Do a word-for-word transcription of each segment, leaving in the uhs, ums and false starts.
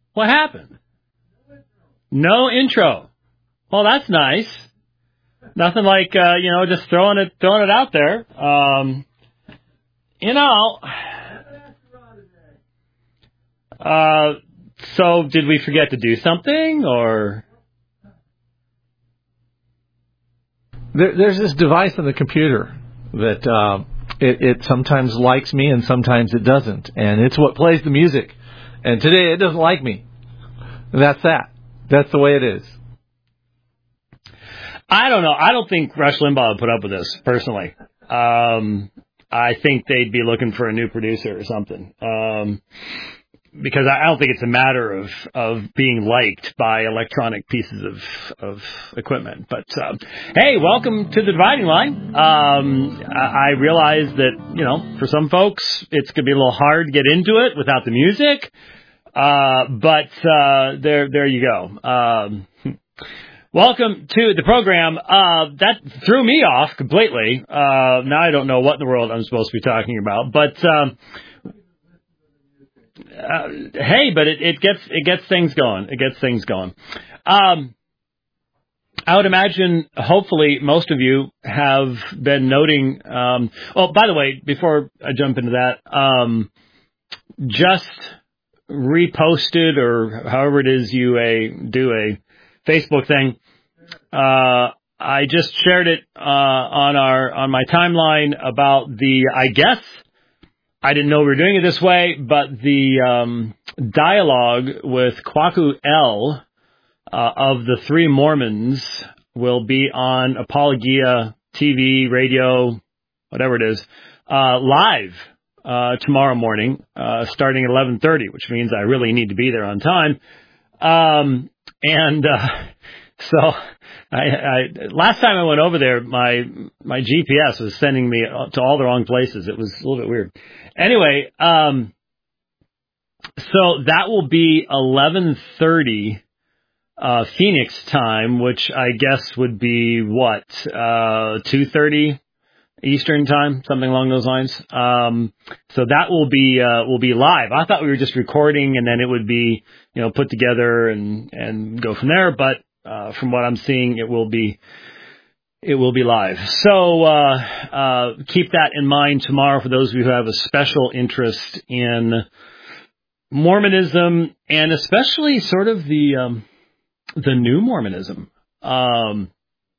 What happened? No intro. Well, that's nice. Nothing like, uh, you know, just throwing it, throwing it out there. Um, you know, uh, so did we forget to do something or? There, there's this device on the computer that, uh, it, it sometimes likes me and sometimes it doesn't. And it's what plays the music. And today it doesn't like me. That's that. That's the way it is. I don't know. I don't think Rush Limbaugh would put up with this, personally. Um, I think they'd be looking for a new producer or something. Um, because I don't think it's a matter of, of being liked by electronic pieces of, of equipment. But, um, hey, welcome to the Dividing Line. Um, I, I realize that, you know, for some folks, it's going to be a little hard to get into it without the music. Uh, but, uh, there, there you go. Um, welcome to the program. Uh, that threw me off completely. Uh, now I don't know what in the world I'm supposed to be talking about, but, um, uh, hey, but it, it gets, it gets things going. It gets things going. Um, I would imagine, hopefully, most of you have been noting, um, oh, by the way, before I jump into that, um, just reposted or however it is you a do a Facebook thing. Uh, I just shared it uh, on our on my timeline about the. I guess I didn't know we were doing it this way, but the um, dialogue with Kwaku El uh, of the Three Mormons will be on Apologia T V, radio, whatever it is, uh, live. Uh, tomorrow morning, uh, starting at eleven thirty, which means I really need to be there on time. Um, and, uh, so I, I, last time I went over there, my, my G P S was sending me to all the wrong places. It was a little bit weird. Anyway, um, so that will be eleven thirty, uh, Phoenix time, which I guess would be what, uh, two thirty? Eastern time, something along those lines. Um, so that will be, uh, will be live. I thought we were just recording and then it would be, you know, put together and, and go from there. But, uh, from what I'm seeing, it will be, it will be live. So, uh, uh, keep that in mind tomorrow for those of you who have a special interest in Mormonism and especially sort of the, um, the new Mormonism. Um,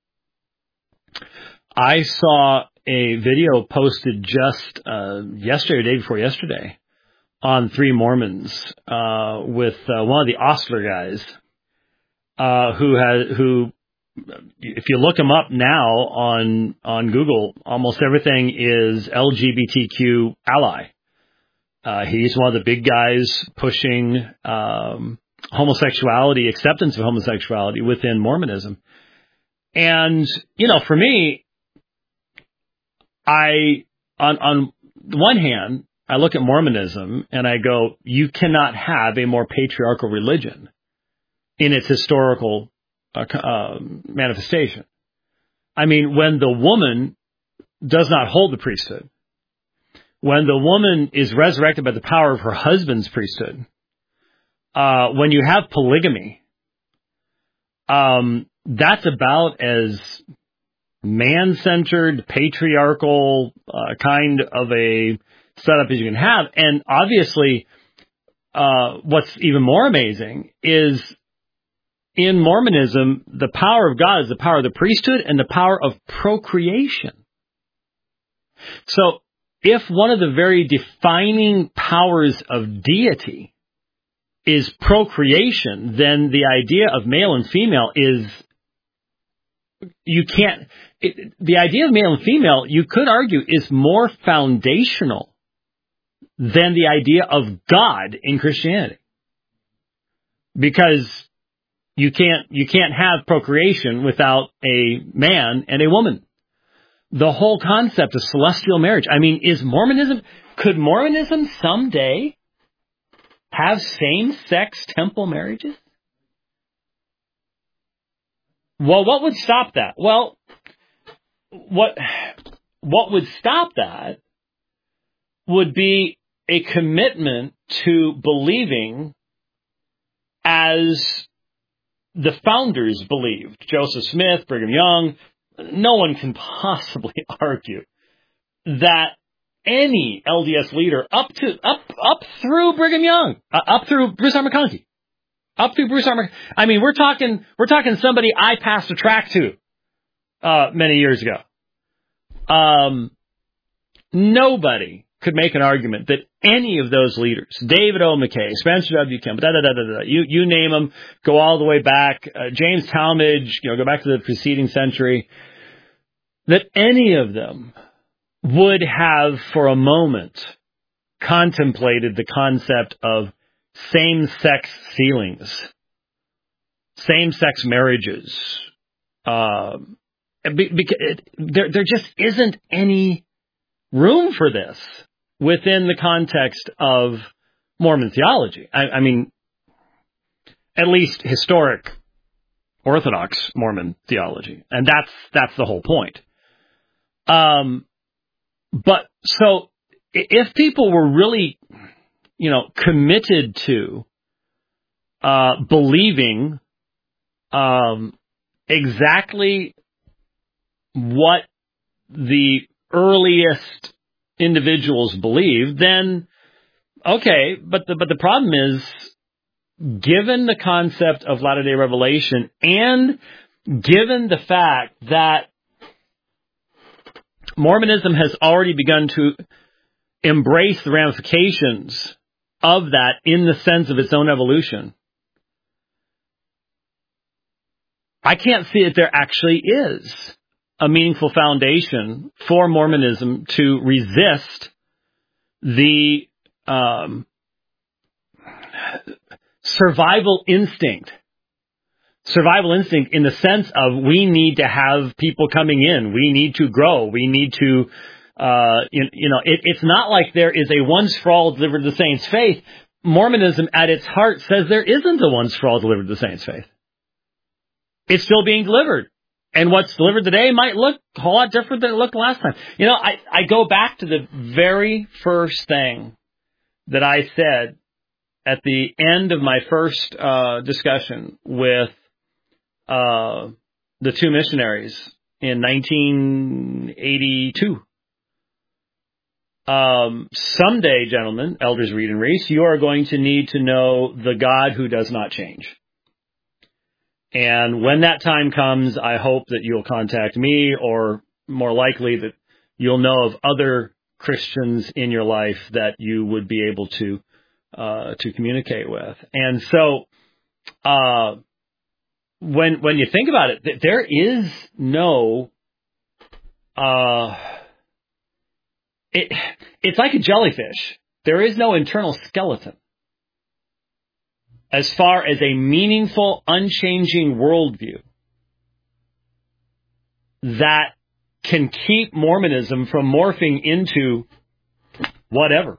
I saw a video posted just uh, yesterday, or day before yesterday, on Three Mormons uh, with uh, one of the Ostler guys, uh, who has who, if you look him up now on on Google, almost everything is L G B T Q ally. Uh, he's one of the big guys pushing um, homosexuality, acceptance of homosexuality within Mormonism, and you know, for me. I, on, on the one hand, I look at Mormonism and I go, you cannot have a more patriarchal religion in its historical uh, uh, manifestation. I mean, when the woman does not hold the priesthood, when the woman is resurrected by the power of her husband's priesthood, uh, when you have polygamy, um, that's about as man-centered, patriarchal uh, kind of a setup as you can have. And obviously, uh, what's even more amazing is in Mormonism, the power of God is the power of the priesthood and the power of procreation. So if one of the very defining powers of deity is procreation, then the idea of male and female is You can't, it, the idea of male and female, you could argue, is more foundational than the idea of God in Christianity. Because you can't, you can't have procreation without a man and a woman. The whole concept of celestial marriage. I mean, is Mormonism, could Mormonism someday have same-sex temple marriages? Well, what would stop that? Well, what what would stop that would be a commitment to believing as the founders believed, Joseph Smith, Brigham Young, no one can possibly argue that any L D S leader up to up up through Brigham Young, uh, up through Bruce R. McConkie, up through Bruce R. McConkie. I mean, we're talking we're talking somebody I passed a track to uh, many years ago. Um, nobody could make an argument that any of those leaders, David O. McKay, Spencer W. Kimball, da da da da da, you you name them, go all the way back, uh, James Talmage, you know, go back to the preceding century, that any of them would have for a moment contemplated the concept of same-sex sealings, same-sex marriages. Um, because it, there, there just isn't any room for this within the context of Mormon theology. I, I mean, at least historic Orthodox Mormon theology, and that's that's the whole point. Um. But so if people were really, you know, committed to uh, believing um, exactly what the earliest individuals believed, then okay. But the but the problem is, given the concept of Latter-day Revelation and given the fact that Mormonism has already begun to embrace the ramifications of that in the sense of its own evolution, I can't see that there actually is a meaningful foundation for Mormonism to resist the um, survival instinct. Survival instinct in the sense of we need to have people coming in. We need to grow. We need to, uh, you, you know, it, it's not like there is a once for all delivered to the saints faith. Mormonism at its heart says there isn't a once for all delivered to the saints faith. It's still being delivered. And what's delivered today might look a whole lot different than it looked last time. You know, I, I go back to the very first thing that I said at the end of my first uh, discussion with Uh, the two missionaries in nineteen eighty-two. Um, someday, gentlemen, Elders Reed and Reese, you are going to need to know the God who does not change. And when that time comes, I hope that you'll contact me, or more likely that you'll know of other Christians in your life that you would be able to uh, to communicate with. And so, uh, When when you think about it, there is no, uh, it it's like a jellyfish. There is no internal skeleton as far as a meaningful, unchanging worldview that can keep Mormonism from morphing into whatever.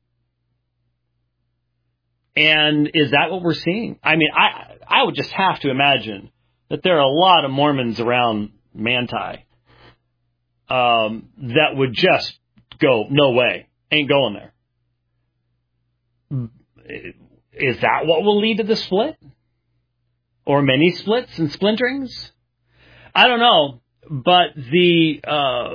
And is that what we're seeing? I mean, I I would just have to imagine that there are a lot of Mormons around Manti um, that would just go, no way, ain't going there. Is that what will lead to the split? Or many splits and splinterings? I don't know, but the uh,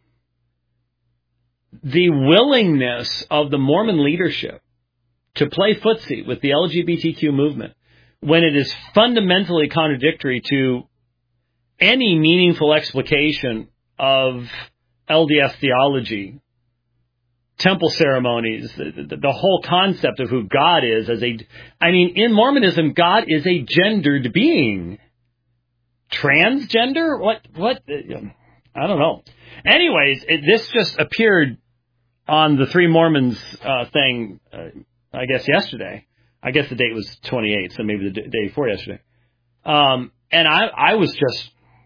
the willingness of the Mormon leadership to play footsie with the L G B T Q movement, when it is fundamentally contradictory to any meaningful explication of L D S theology, temple ceremonies, the, the, the whole concept of who God is as a, I mean, in Mormonism, God is a gendered being. Transgender? What, what, I don't know. Anyways, it, this just appeared on the Three Mormons uh, thing, uh, I guess yesterday. I guess the date was twenty-eight, so maybe the d- day before yesterday. Um, and I, I was just,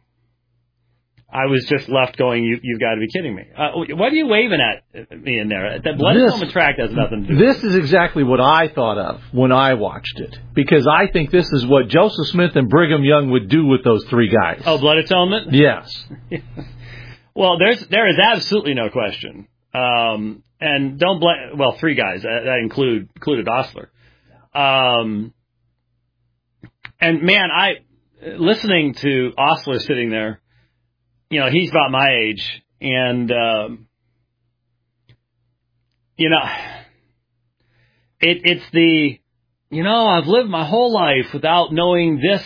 I was just left going, you, you've got to be kidding me. Uh, what are you waving at me in there? That Blood Atonement tract has nothing to do with it. This is exactly what I thought of when I watched it. Because I think this is what Joseph Smith and Brigham Young would do with those three guys. Oh, Blood Atonement? Yes. Well, there's there is absolutely no question. Um, and don't blame, well, three guys, that, that include, included Ostler. Um, And man, I listening to Osler sitting there, you know, he's about my age, and um, you know, it, it's the, you know, I've lived my whole life without knowing this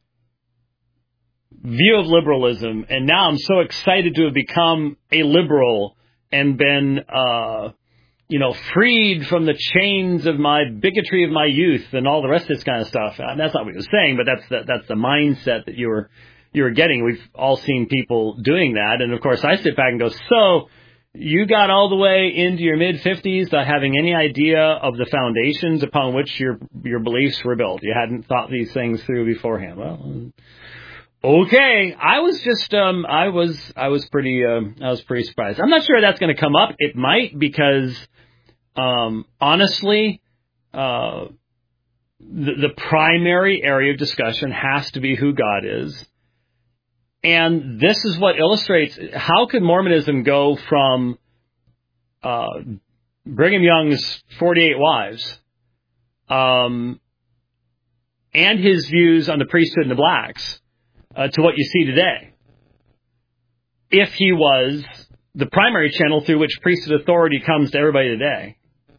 view of liberalism, and now I'm so excited to have become a liberal and been, uh, you know, freed from the chains of my bigotry of my youth and all the rest of this kind of stuff. And that's not what he was saying, but that's the, that's the mindset that you were you were getting. We've all seen people doing that, and of course, I sit back and go, so you got all the way into your mid fifties without having any idea of the foundations upon which your your beliefs were built. You hadn't thought these things through beforehand. Well, okay, I was just um, I was I was pretty um, I was pretty surprised. I'm not sure that's going to come up. It might, because um, honestly, uh, the, the primary area of discussion has to be who God is. And this is what illustrates, how could Mormonism go from uh, Brigham Young's forty-eight wives um, and his views on the priesthood and the blacks uh, to what you see today, if he was the primary channel through which priesthood authority comes to everybody today?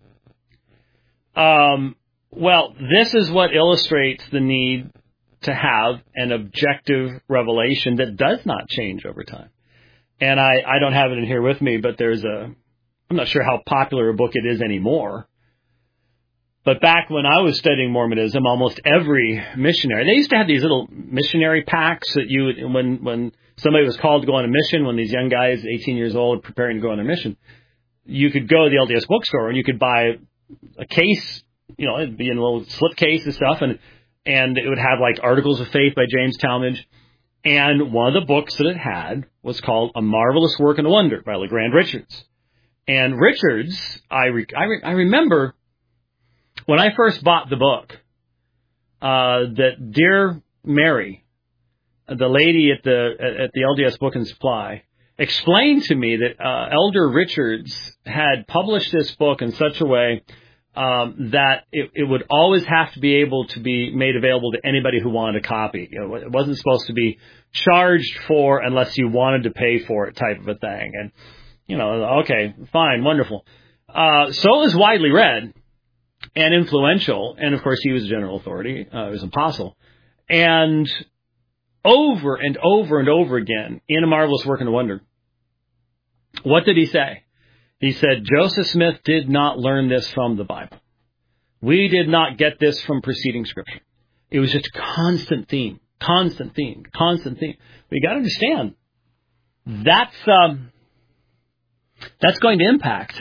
Um, well, this is what illustrates the need to have an objective revelation that does not change over time. And I, I don't have it in here with me, but there's a, I'm not sure how popular a book it is anymore. But back when I was studying Mormonism, almost every missionary, they used to have these little missionary packs that you would, when, when somebody was called to go on a mission, when these young guys, eighteen years old, preparing to go on their mission, you could go to the L D S bookstore and you could buy a case, you know, it'd be in a little slip case and stuff, and And it would have like Articles of Faith by James Talmage. And one of the books that it had was called A Marvelous Work and a Wonder by LeGrand Richards. And Richards, I, re- I, re- I remember when I first bought the book, uh, that dear Mary, the lady at the, at the L D S Book and Supply, explained to me that uh, Elder Richards had published this book in such a way Um, that it, it would always have to be able to be made available to anybody who wanted a copy. You know, it wasn't supposed to be charged for unless you wanted to pay for it, type of a thing. And, you know, okay, fine, wonderful. Uh, so it was widely read and influential. And, of course, he was a general authority. Uh, he was an apostle. And over and over and over again, in A Marvelous Work and a Wonder, what did he say? He said, Joseph Smith did not learn this from the Bible. We did not get this from preceding Scripture. It was just a constant theme, constant theme, constant theme. But you got to understand, that's um, that's going to impact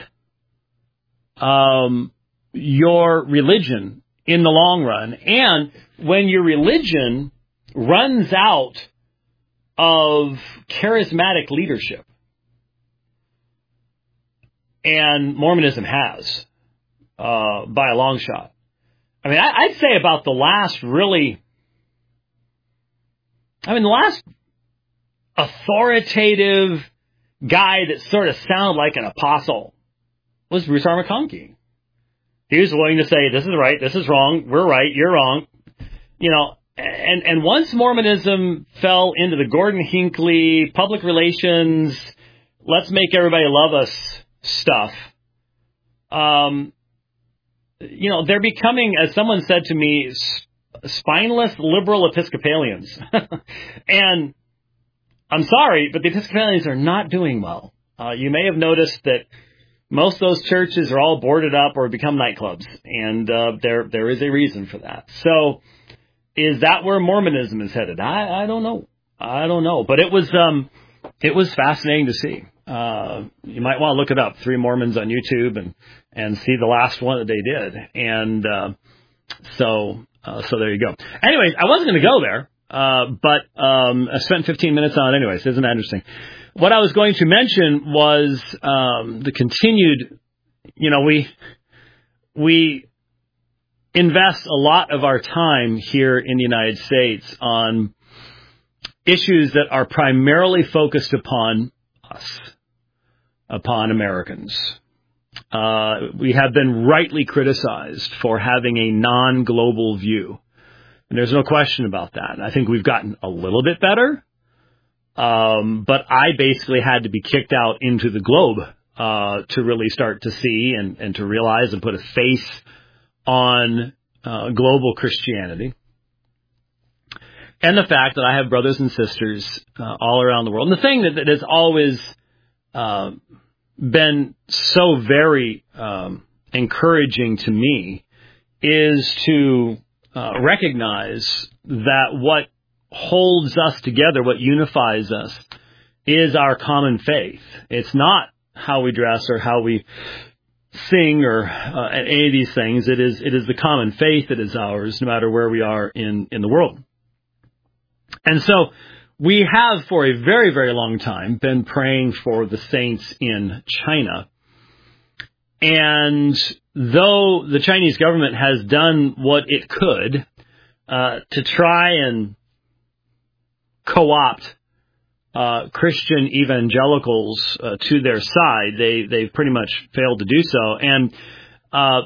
um, your religion in the long run. And when your religion runs out of charismatic leadership, and Mormonism has, uh, by a long shot. I mean, I, I'd say about the last really, I mean, the last authoritative guy that sort of sounded like an apostle was Bruce R. McConkie. He was willing to say, this is right, this is wrong, we're right, you're wrong. You know, and, and once Mormonism fell into the Gordon Hinckley, public relations, let's make everybody love us stuff, um, you know, they're becoming, as someone said to me, sp- spineless liberal Episcopalians. And I'm sorry, but the Episcopalians are not doing well. Uh, you may have noticed that most of those churches are all boarded up or become nightclubs, and uh, there there is a reason for that. So, is that where Mormonism is headed? I, I don't know. I don't know, but it was um, it was fascinating to see. Uh, you might want to look it up, Three Mormons on YouTube, and, and see the last one that they did. And, uh, so, uh, so there you go. Anyways, I wasn't going to go there, uh, but, um, I spent fifteen minutes on it anyways. Isn't that interesting? What I was going to mention was, um, the continued, you know, we, we invest a lot of our time here in the United States on issues that are primarily focused upon us, upon Americans. Uh, we have been rightly criticized for having a non-global view. And there's no question about that. And I think we've gotten a little bit better. Um, but I basically had to be kicked out into the globe uh, to really start to see and, and to realize and put a face on uh, global Christianity. And the fact that I have brothers and sisters uh, all around the world. And the thing that, that has always uh, been so very um, encouraging to me is to uh, recognize that what holds us together, what unifies us, is our common faith. It's not how we dress or how we sing or uh, any of these things. It is it is the common faith that is ours, no matter where we are in, in the world. And so we have, for a very, very long time, been praying for the saints in China. And though the Chinese government has done what it could uh, to try and co-opt uh, Christian evangelicals uh, to their side, they, they've pretty much failed to do so. And uh,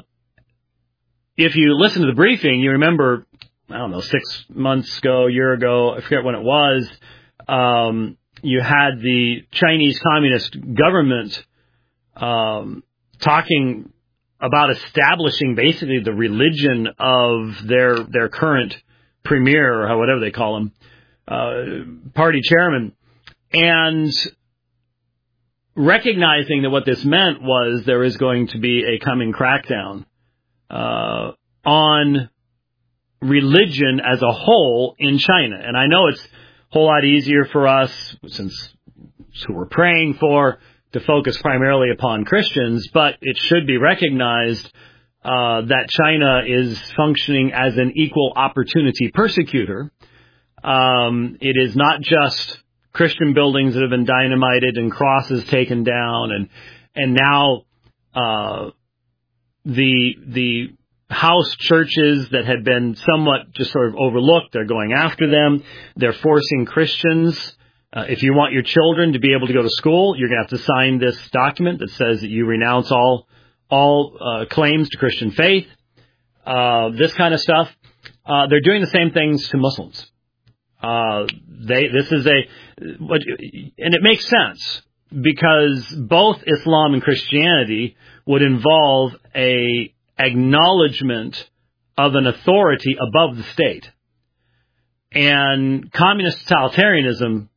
if you listen to the briefing, you remember, I don't know, six months ago, a year ago, I forget when it was, um, you had the Chinese Communist government um, talking about establishing basically the religion of their their current premier, or whatever they call him, uh, party chairman, and recognizing that what this meant was there is going to be a coming crackdown uh, on religion as a whole in China. And I know it's a whole lot easier for us, since who we're praying for, to focus primarily upon Christians, but it should be recognized uh, that China is functioning as an equal opportunity persecutor. Um, it is not just Christian buildings that have been dynamited and crosses taken down, and and now uh, the the house churches that had been somewhat just sort of overlooked, they're going after them. They're forcing Christians. Uh, if you want your children to be able to go to school, you're going to have to sign this document that says that you renounce all all uh, claims to Christian faith, uh, this kind of stuff. Uh, they're doing the same things to Muslims. Uh, they this is a, what, and it makes sense because both Islam and Christianity would involve a acknowledgement of an authority above the state, and communist totalitarianism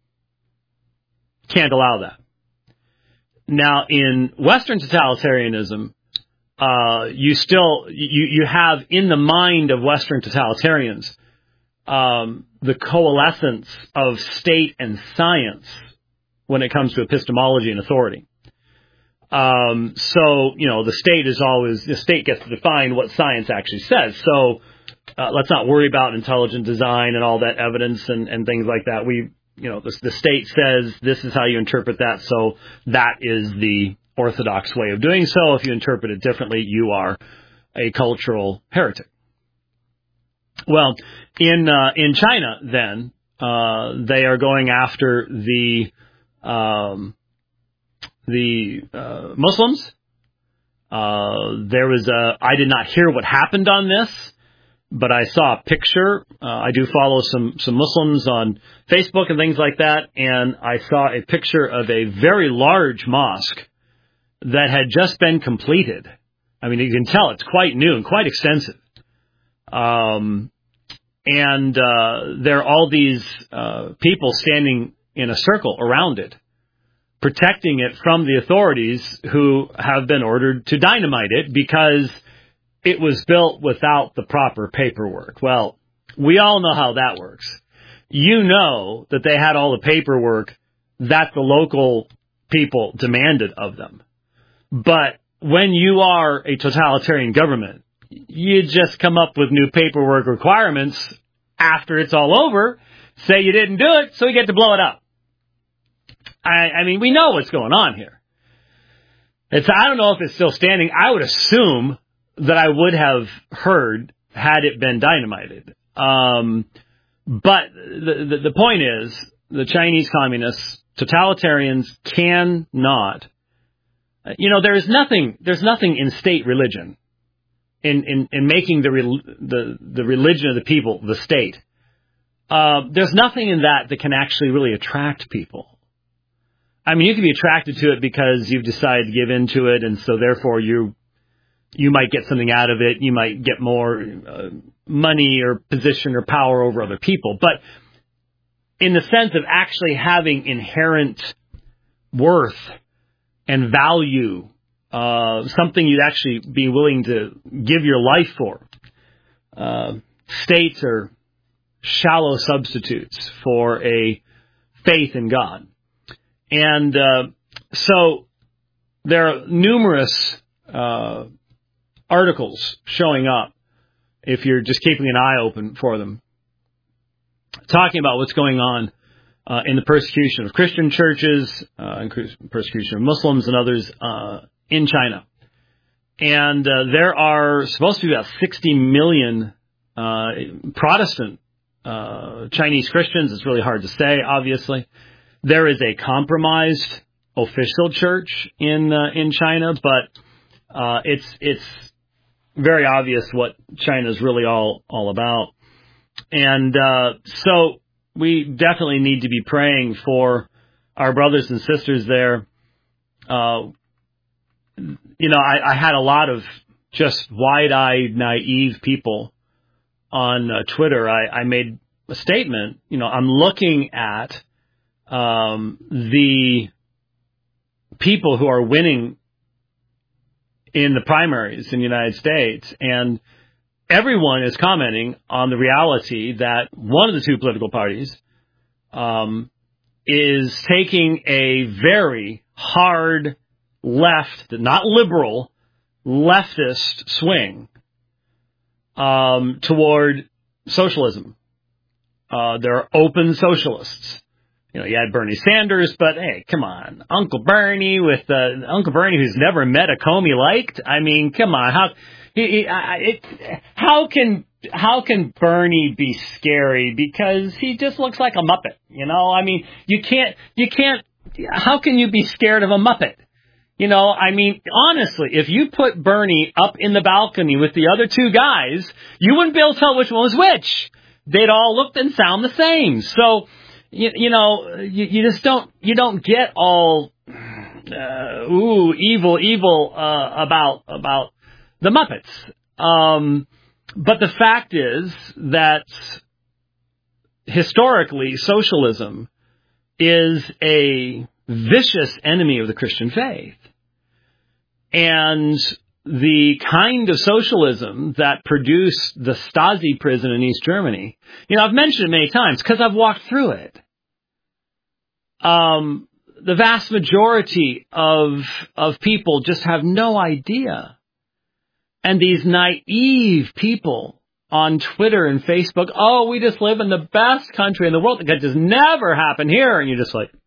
can't allow that. Now, in Western totalitarianism, uh, you still, you, you have in the mind of Western totalitarians, um, the coalescence of state and science when it comes to epistemology and authority. Um, so, you know, the state is always, the state gets to define what science actually says. So, uh, let's not worry about intelligent design and all that evidence and, and things like that. We, You know, the, the state says this is how you interpret that, so that is the orthodox way of doing so. If you interpret it differently, you are a cultural heretic. Well, in uh, in China, then, uh, they are going after the um, the uh, Muslims. Uh, there was a, I did not hear what happened on this, but I saw a picture. Uh, I do follow some, some Muslims on Facebook and things like that, and I saw a picture of a very large mosque that had just been completed. I mean, you can tell it's quite new and quite extensive. Um, and uh, there are all these uh, people standing in a circle around it, protecting it from the authorities who have been ordered to dynamite it because it was built without the proper paperwork. Well, we all know how that works. You know that they had all the paperwork that the local people demanded of them. But when you are a totalitarian government, you just come up with new paperwork requirements after it's all over, say you didn't do it, so you get to blow it up. I, I mean, we know what's going on here. It's, I don't know if it's still standing. I would assume that I would have heard had it been dynamited. Um, but the, the, the point is, the Chinese communists, totalitarians cannot, you know, there is nothing, there's nothing in state religion in, in, in making the, the, the religion of the people the state, uh, there's nothing in that that can actually really attract people. I mean, you can be attracted to it because you've decided to give into it, and so therefore you you might get something out of it. You might get more uh, money or position or power over other people. But in the sense of actually having inherent worth and value, uh, something you'd actually be willing to give your life for, uh, states are shallow substitutes for a faith in God. And uh, so there are numerous uh, articles showing up, if you're just keeping an eye open for them, talking about what's going on uh, in the persecution of Christian churches, uh, and persecution of Muslims and others uh, in China. And uh, there are supposed to be about sixty million uh, Protestant uh, Chinese Christians. It's really hard to say, obviously. There is a compromised official church in uh, in China, but uh, it's it's very obvious what China is really all all about, and uh, so we definitely need to be praying for our brothers and sisters there. Uh, you know, I, I had a lot of just wide-eyed, naive people on uh, Twitter. I, I made a statement. You know, I'm looking at Um, the people who are winning in the primaries in the United States, and everyone is commenting on the reality that one of the two political parties um, is taking a very hard left, not liberal, leftist swing um, toward socialism. Uh, they're open socialists. You know, you had Bernie Sanders, but hey, come on, Uncle Bernie with uh, Uncle Bernie, who's never met a comb he liked. I mean, come on, how he, he, I, it, how can how can Bernie be scary? Because he just looks like a Muppet. You know, I mean, you can't you can't. How can you be scared of a Muppet? You know, I mean, honestly, if you put Bernie up in the balcony with the other two guys, you wouldn't be able to tell which one was which. They'd all look and sound the same. So. You, you know, you, you just don't, you don't get all, uh, ooh, evil, evil, uh, about, about the Muppets. Um, but the fact is that historically socialism is a vicious enemy of the Christian faith. And the kind of socialism that produced the Stasi prison in East Germany, you know, I've mentioned it many times because I've walked through it. Um, the vast majority of of people just have no idea. And these naive people on Twitter and Facebook, oh, we just live in the best country in the world. That could just never happen here. And you're just like,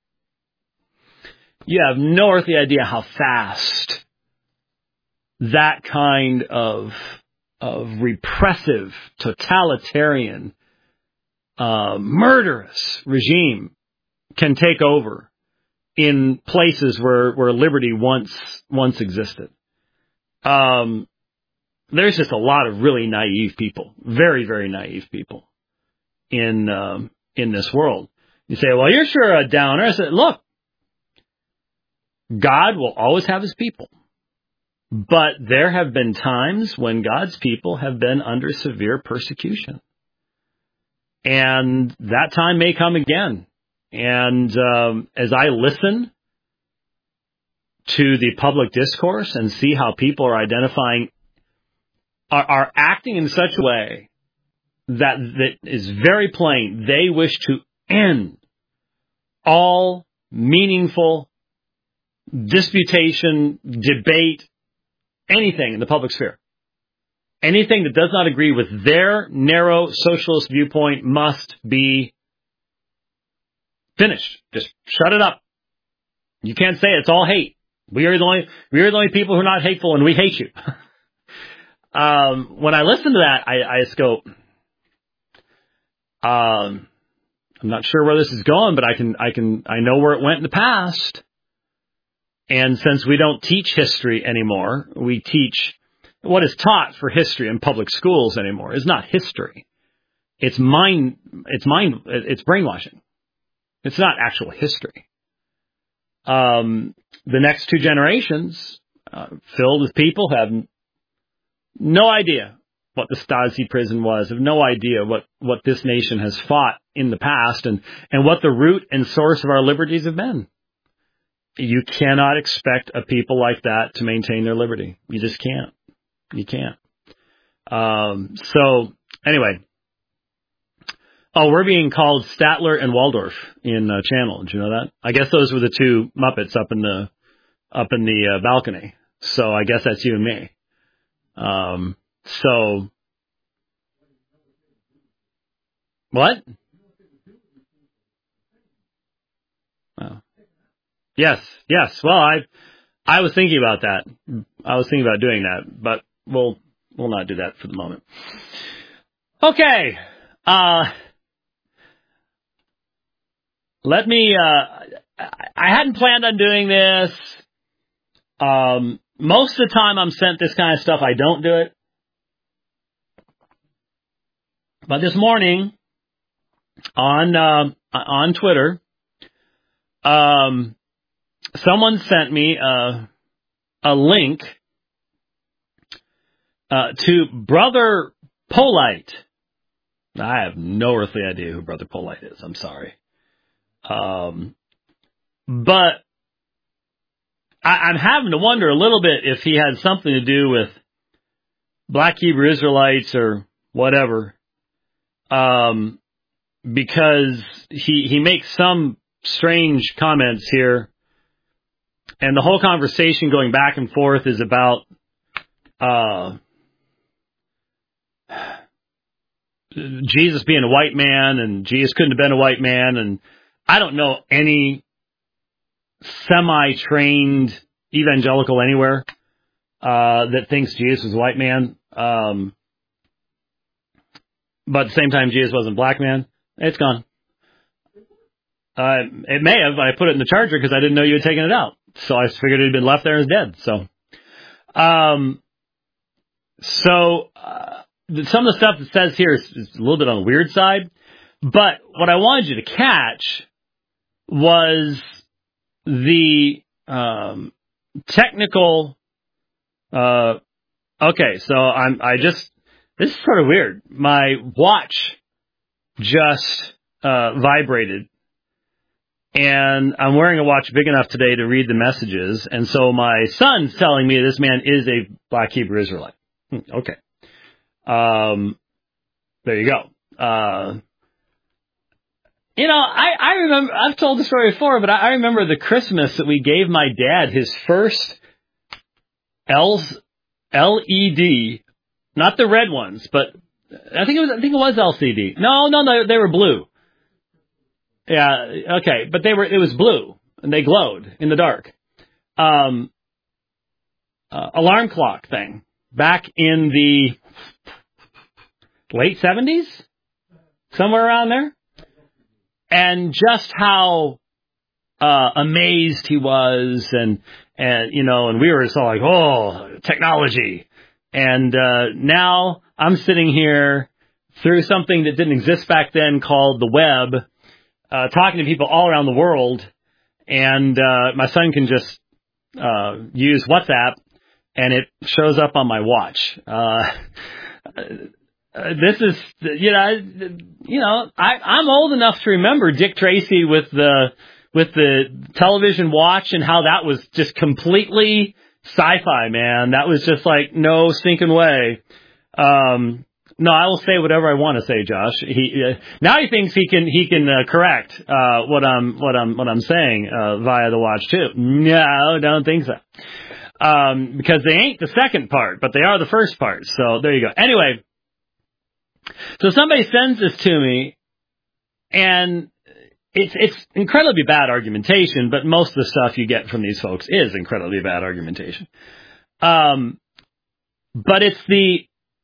you have no earthly idea how fast that kind of of repressive, totalitarian, uh, murderous regime can take over in places where, where liberty once once existed. Um, there's just a lot of really naive people, very, very naive people in um, in this world. You say, well, you're sure a downer. I said, look, God will always have his people. But there have been times when God's people have been under severe persecution. And that time may come again. And um, as I listen to the public discourse and see how people are identifying, are, are acting in such a way that, that is very plain, they wish to end all meaningful disputation, debate, anything in the public sphere. Anything that does not agree with their narrow socialist viewpoint must be finished. Just shut it up. You can't say it's all hate. We are the only we are the only people who are not hateful, and we hate you. um, when I listen to that, I, I just go, um, I'm not sure where this is going, but I can I can I know where it went in the past. And since we don't teach history anymore, we teach what is taught for history in public schools anymore is not history. It's mind, it's mind, it's brainwashing. It's not actual history. Um, the next two generations, uh, filled with people who have no idea what the Stasi prison was, have no idea what, what this nation has fought in the past and, and what the root and source of our liberties have been. You cannot expect a people like that to maintain their liberty. You just can't. You can't. Um, so anyway. Oh, we're being called Statler and Waldorf in uh, channel. Did you know that? I guess those were the two Muppets up in the up in the uh, balcony. So I guess that's you and me. Um, so what? Oh. Yes, yes. Well, I I was thinking about that. I was thinking about doing that, but we'll we'll not do that for the moment. Okay. Uh. Let me, uh, I hadn't planned on doing this. Um, most of the time I'm sent this kind of stuff, I don't do it. But this morning on, uh, on Twitter, um, someone sent me a, a link, uh, to Brother Polite. I have no earthly idea who Brother Polite is. I'm sorry. Um, but I, I'm having to wonder a little bit if he had something to do with Black Hebrew Israelites or whatever. Um, because he, he makes some strange comments here, and the whole conversation going back and forth is about, uh, Jesus being a white man, and Jesus couldn't have been a white man, and I don't know any semi-trained evangelical anywhere uh, that thinks Jesus was a white man. Um, but at the same time, Jesus wasn't a black man. It's gone. Uh, it may have. I put it in the charger because I didn't know you had taken it out. So I figured it had been left there and it's dead. So, um, so uh, some of the stuff that says here is, is a little bit on the weird side. But what I wanted you to catch was the um, technical. Uh, okay, so I'm. I just. This is sort of weird. My watch just uh, vibrated, and I'm wearing a watch big enough today to read the messages. And so my son's telling me this man is a Black Hebrew Israelite. Okay. Um. There you go. Uh. You know, I, I remember, I've told the story before, but I, I remember the Christmas that we gave my dad his first L's, L E D, not the red ones, but I think it was, I think it was L C D. No, no, no, they were blue. Yeah, okay, but they were, it was blue, and they glowed in the dark. Um, uh, alarm clock thing, back in the late seventies? Somewhere around there? And just how uh, amazed he was, and and you know, and we were so like, oh, technology. And uh, now I'm sitting here through something that didn't exist back then called the web, uh, talking to people all around the world, and uh, my son can just uh, use WhatsApp, and it shows up on my watch. Uh, Uh, this is, you know, you know, I, I'm old enough to remember Dick Tracy with the, with the television watch and how that was just completely sci-fi, man. That was just like, no stinking way. Um, no, I will say whatever I want to say, Josh. He, uh, now he thinks he can, he can, uh, correct, uh, what I'm, what I'm, what I'm saying, uh, via the watch too. No, don't think so. Um, because they ain't the second part, but they are the first part. So there you go. Anyway. So somebody sends this to me, and it's it's incredibly bad argumentation, but most of the stuff you get from these folks is incredibly bad argumentation. Um, but it's the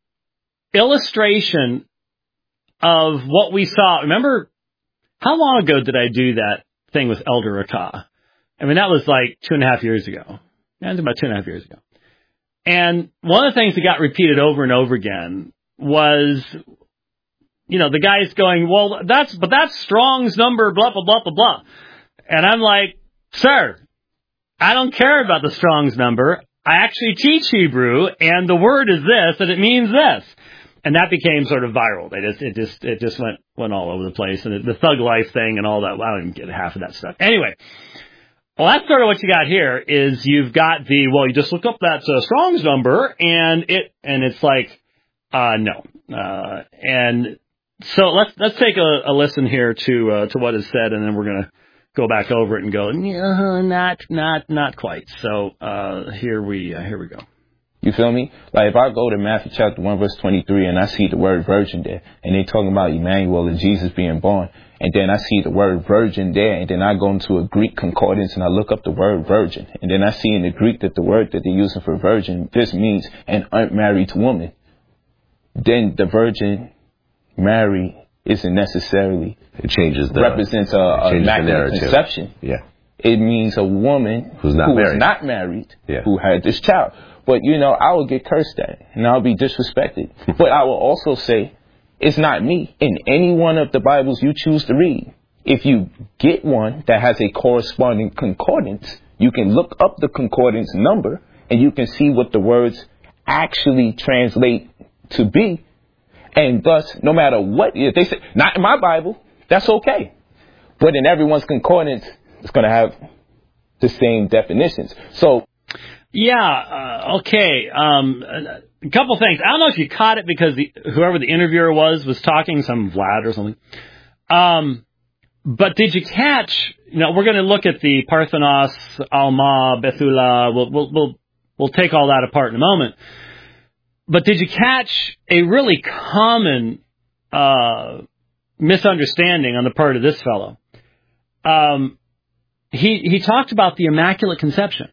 illustration of what we saw. Remember, how long ago did I do that thing with Elder Rakah? I mean, that was like two and a half years ago. That was about two and a half years ago. And one of the things that got repeated over and over again was, you know, the guy's going, well, that's, but that's Strong's number, blah, blah, blah, blah, blah. And I'm like, sir, I don't care about the Strong's number. I actually teach Hebrew, and the word is this, and it means this. And that became sort of viral. It just, it just, it just went, went all over the place. And the thug life thing and all that, well, I don't even get half of that stuff. Anyway. Well, that's sort of what you got here is you've got the, well, you just look up that uh, Strong's number and it, and it's like, uh, no. Uh, and so let's, let's take a, a listen here to, uh, to what is said, and then we're going to go back over it and go, no, not, not, not quite. So, uh, here we, uh, here we go. You feel me? Like if I go to Matthew chapter one, verse twenty-three, and I see the word virgin there, and they talking about Emmanuel and Jesus being born, and then I see the word virgin there, and then I go into a Greek concordance and I look up the word virgin, and then I see in the Greek that the word that they're using for virgin, this means an unmarried woman. Then the Virgin Mary isn't necessarily, it changes the, represents a, a immaculate conception. Yeah. It means a woman who's not who married, was not married yeah. who had this child. But, you know, I will get cursed at, and I'll be disrespected. But I will also say, it's not me. In any one of the Bibles you choose to read, if you get one that has a corresponding concordance, you can look up the concordance number, and you can see what the words actually translate to be. And thus, no matter what, if they say, not in my Bible, that's okay. But in everyone's concordance, it's going to have the same definitions. So, yeah, uh, okay. Um, a couple things. I don't know if you caught it because the, whoever the interviewer was was talking, some Vlad or something. Um, but did you catch? You know, we're going to look at the Parthenos, Alma, Bethula. We'll we'll we'll we'll take all that apart in a moment. But did you catch a really common uh, misunderstanding on the part of this fellow? Um, he he talked about the Immaculate Conception.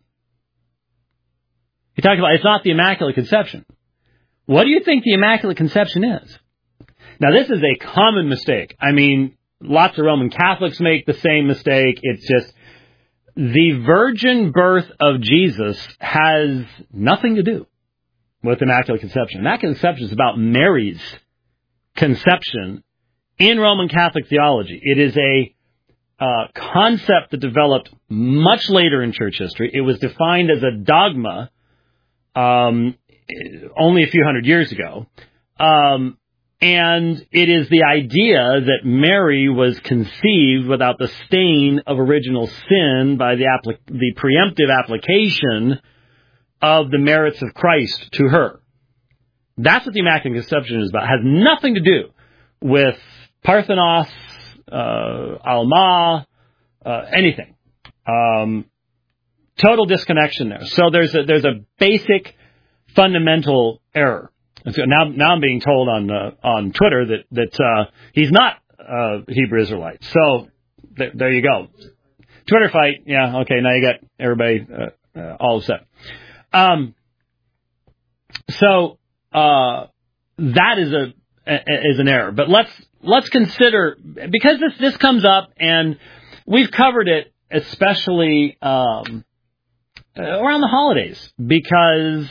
He talked about it's not the Immaculate Conception. What do you think the Immaculate Conception is? Now, this is a common mistake. I mean, lots of Roman Catholics make the same mistake. It's just the virgin birth of Jesus has nothing to do with Immaculate Conception. Immaculate Conception is about Mary's conception in Roman Catholic theology. It is a uh, concept that developed much later in church history. It was defined as a dogma um, only a few hundred years ago. Um, and it is the idea that Mary was conceived without the stain of original sin by the applic- the preemptive application of the merits of Christ to her. That's what the Immaculate Conception is about. It has nothing to do with Parthenos, uh, Alma, uh, anything. Um, total disconnection there. So there's a, there's a basic fundamental error. And so now, now I'm being told on, uh, on Twitter that, that, uh, he's not, uh, Hebrew Israelite. So th- there you go. Twitter fight. Yeah. Okay. Now you got everybody, uh, uh, all upset. Um, so, uh, that is a, a, is an error, but let's, let's consider, because this, this comes up and we've covered it, especially, um, around the holidays, because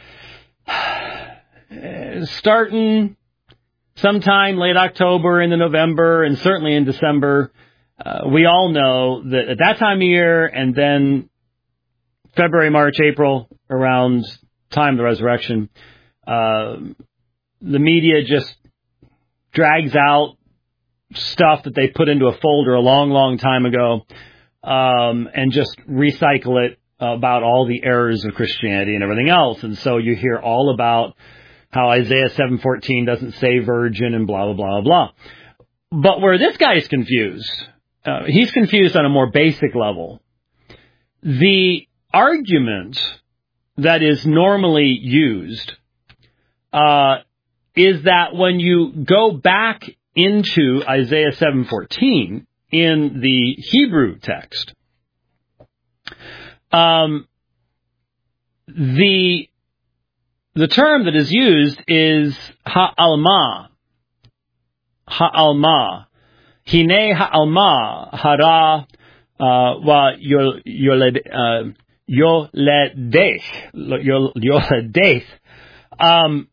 starting sometime late October into November and certainly in December, uh, we all know that at that time of year and then February, March, April, around time of the resurrection, uh, the media just drags out stuff that they put into a folder a long, long time ago, um, and just recycle it about all the errors of Christianity and everything else. And so you hear all about how Isaiah seven fourteen doesn't say virgin and blah, blah, blah, blah. But where this guy is confused, uh, he's confused on a more basic level. The argument that is normally used uh, is that when you go back into Isaiah seven fourteen in the Hebrew text, um, the the term that is used is ha'alma, ha'alma, hine ha'alma, hara uh, wa yoled. Yoledeth. Yoledeth. Um,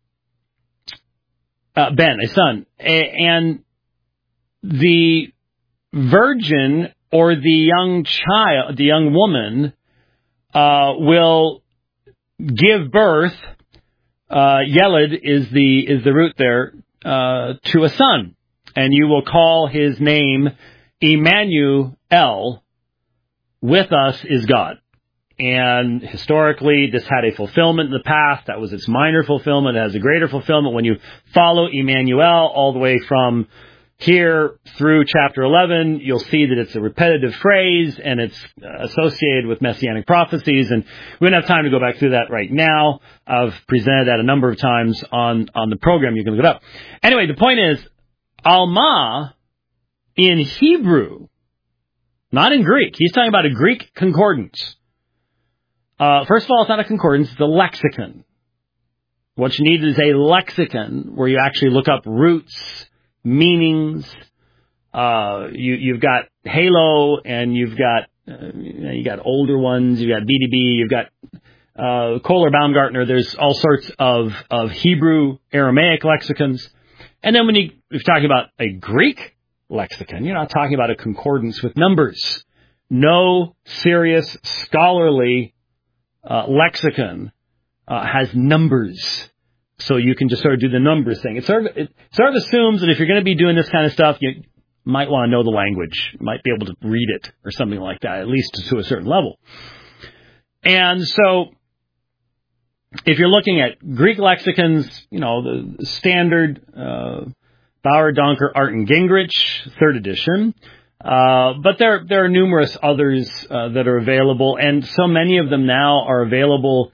uh, Ben, a son. A- and the virgin or the young child, the young woman, uh, will give birth. Uh, Yeled is the, is the root there, uh, to a son. And you will call his name Emmanuel. With us is God. And historically, this had a fulfillment in the past. That was its minor fulfillment. It has a greater fulfillment when you follow Emmanuel all the way from here through chapter eleven. You'll see that it's a repetitive phrase, and it's associated with messianic prophecies. And we don't have time to go back through that right now. I've presented that a number of times on, on the program. You can look it up. Anyway, the point is, Alma in Hebrew, not in Greek. He's talking about a Greek concordance. Uh, first of all, it's not a concordance, it's a lexicon. What you need is a lexicon where you actually look up roots, meanings. Uh, you, you've got Halo, and you've got uh, you got older ones. You've got B D B. You've got uh, Kohler Baumgartner. There's all sorts of of Hebrew Aramaic lexicons. And then when you, if you're talking about a Greek lexicon, you're not talking about a concordance with numbers. No serious scholarly Uh, lexicon uh, has numbers, so you can just sort of do the numbers thing. It sort of it sort of assumes that if you're going to be doing this kind of stuff, you might want to know the language, you might be able to read it or something like that, at least to a certain level. And so, if you're looking at Greek lexicons, you know the standard uh, Bauer, Donker, Art, and Gingrich, third edition. Uh, but there, there are numerous others uh, that are available, and so many of them now are available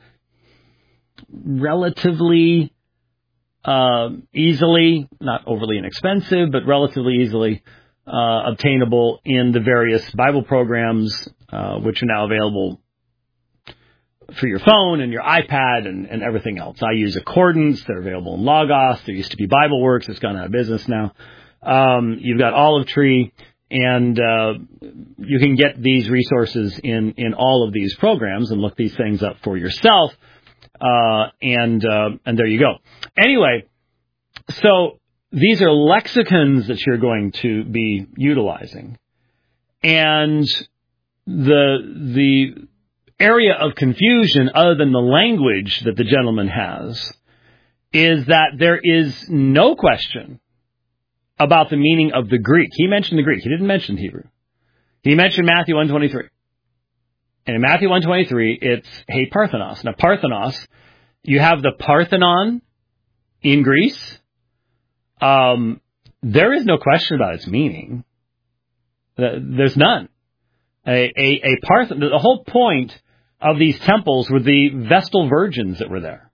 relatively uh, easily, not overly inexpensive, but relatively easily uh, obtainable in the various Bible programs, uh, which are now available for your phone and your iPad and, and everything else. I use Accordance. They're available in Logos. There used to be BibleWorks. It's gone out of business now. Um, you've got Olive Tree. And uh, you can get these resources in, in all of these programs and look these things up for yourself. Uh, and uh, and there you go. Anyway, so these are lexicons that you're going to be utilizing. And the the area of confusion, other than the language that the gentleman has, is that there is no question about the meaning of the Greek. He mentioned the Greek. He didn't mention Hebrew. He mentioned Matthew one twenty-three. And in Matthew one twenty-three, it's Hey Parthenos. Now, Parthenos, you have the Parthenon in Greece. Um, there is no question about its meaning. There's none. A, a, a Parthenon, the whole point of these temples were the Vestal virgins that were there.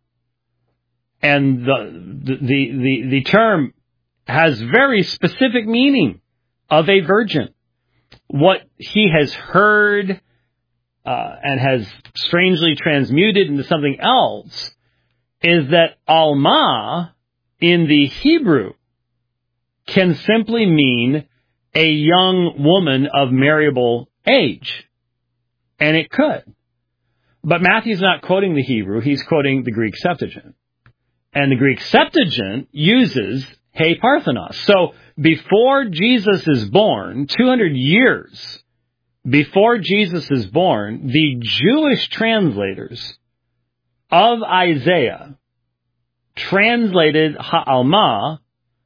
And the, the, the, the, the term has very specific meaning of a virgin. What he has heard uh, and has strangely transmuted into something else is that Alma in the Hebrew can simply mean a young woman of marriageable age. And it could. But Matthew's not quoting the Hebrew, he's quoting the Greek Septuagint. And the Greek Septuagint uses Hey Parthenos. So before Jesus is born, two hundred years before Jesus is born, the Jewish translators of Isaiah translated Ha'alma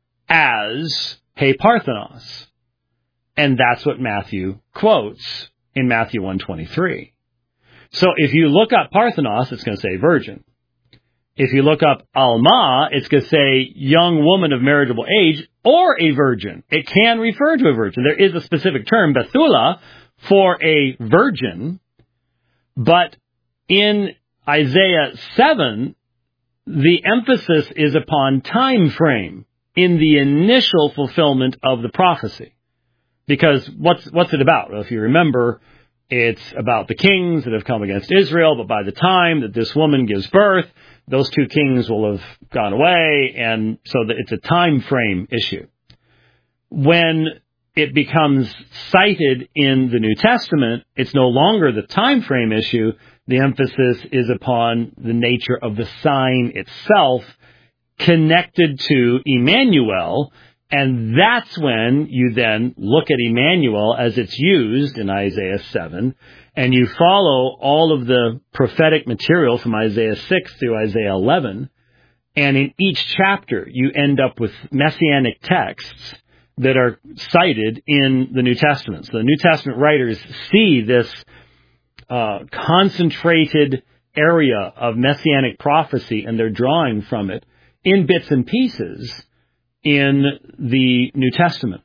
as Hey Parthenos. And that's what Matthew quotes in Matthew one twenty-three. So if you look up Parthenos, it's going to say virgin. If you look up Alma, it's going to say young woman of marriageable age or a virgin. It can refer to a virgin. There is a specific term, Bethula, for a virgin. But in Isaiah seven, the emphasis is upon time frame in the initial fulfillment of the prophecy. Because what's what's it about? Well, if you remember, it's about the kings that have come against Israel, but by the time that this woman gives birth, those two kings will have gone away, and so that it's a time frame issue. When it becomes cited in the New Testament, it's no longer the time frame issue. The emphasis is upon the nature of the sign itself connected to Emmanuel, and that's when you then look at Emmanuel as it's used in Isaiah seven, and you follow all of the prophetic material from Isaiah six through Isaiah eleven, and in each chapter you end up with messianic texts that are cited in the New Testament. So the New Testament writers see this uh, concentrated area of messianic prophecy, and they're drawing from it in bits and pieces in the New Testament.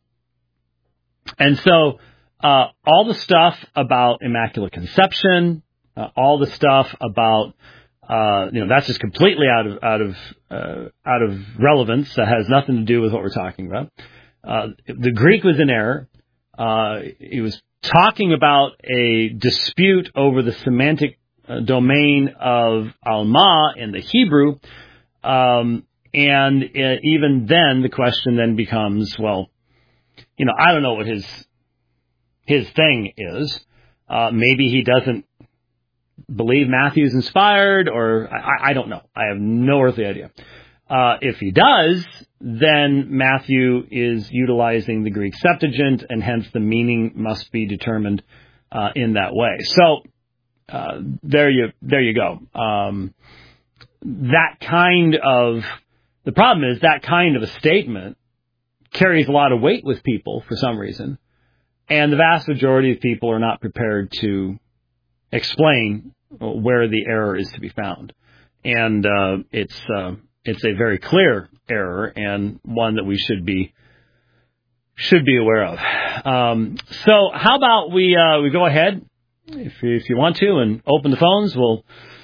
And so uh, all the stuff about Immaculate Conception, uh, all the stuff about uh, you know that's just completely out of out of uh, out of relevance. That has nothing to do with what we're talking about. Uh, the Greek was in error. Uh, he was talking about a dispute over the semantic uh, domain of Alma in the Hebrew. Um, and uh, even then, the question then becomes, well, you know, I don't know what his his thing is. Uh, maybe he doesn't believe Matthew's inspired, or I, I don't know. I have no earthly idea. Uh, if he does, then Matthew is utilizing the Greek Septuagint, and hence the meaning must be determined uh, in that way. So uh, there you there you go. Um, that kind of the problem is that kind of a statement carries a lot of weight with people for some reason, and the vast majority of people are not prepared to explain where the error is to be found, and uh, it's. Uh, It's a very clear error, and one that we should be should be aware of. Um, so, how about we uh, we go ahead, if you, if you want to, and open the phones. We'll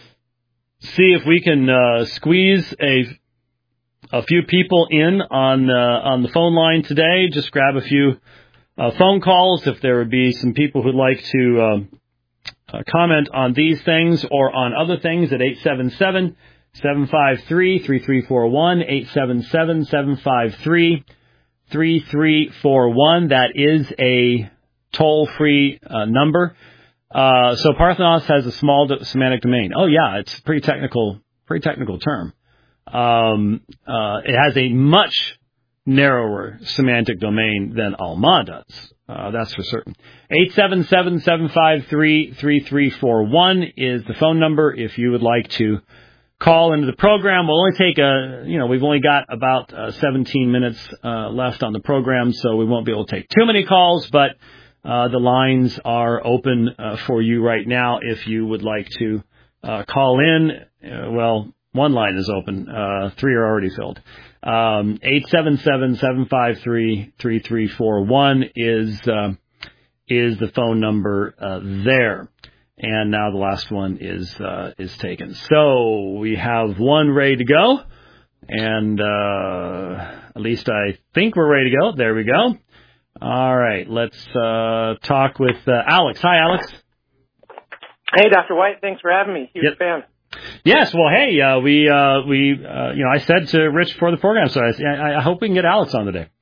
see if we can uh, squeeze a a few people in on uh, on the phone line today. Just grab a few uh, phone calls if there would be some people who'd like to uh, uh, comment on these things or on other things at eight seven seven, seven five three, three three four one, eight seven seven, seven five three, three three four one. That is a toll-free uh, number. Uh, so Parthenos has a small do- semantic domain. Oh, yeah, it's a pretty technical, pretty technical term. Um, uh, it has a much narrower semantic domain than Alma does. Uh, that's for certain. eight seven seven, seven five three, three three four one is the phone number if you would like to call into the program. We'll only take a, you know, we've only got about uh, seventeen minutes uh, left on the program, so we won't be able to take too many calls, but uh, the lines are open uh, for you right now if you would like to uh, call in. Uh, well, one line is open. Uh, three are already filled. Um, eight seven seven, seven five three, three three four one is, uh, is the phone number uh, there. And now the last one is uh, is taken. So we have one ready to go, and uh, at least I think we're ready to go. There we go. All right, let's uh, talk with uh, Alex. Hi, Alex. Hey, Doctor White. Thanks for having me. Huge yep. fan. Yes. Well, hey, uh, we uh, we uh, you know I said to Rich before the program, so I, I hope we can get Alex on today.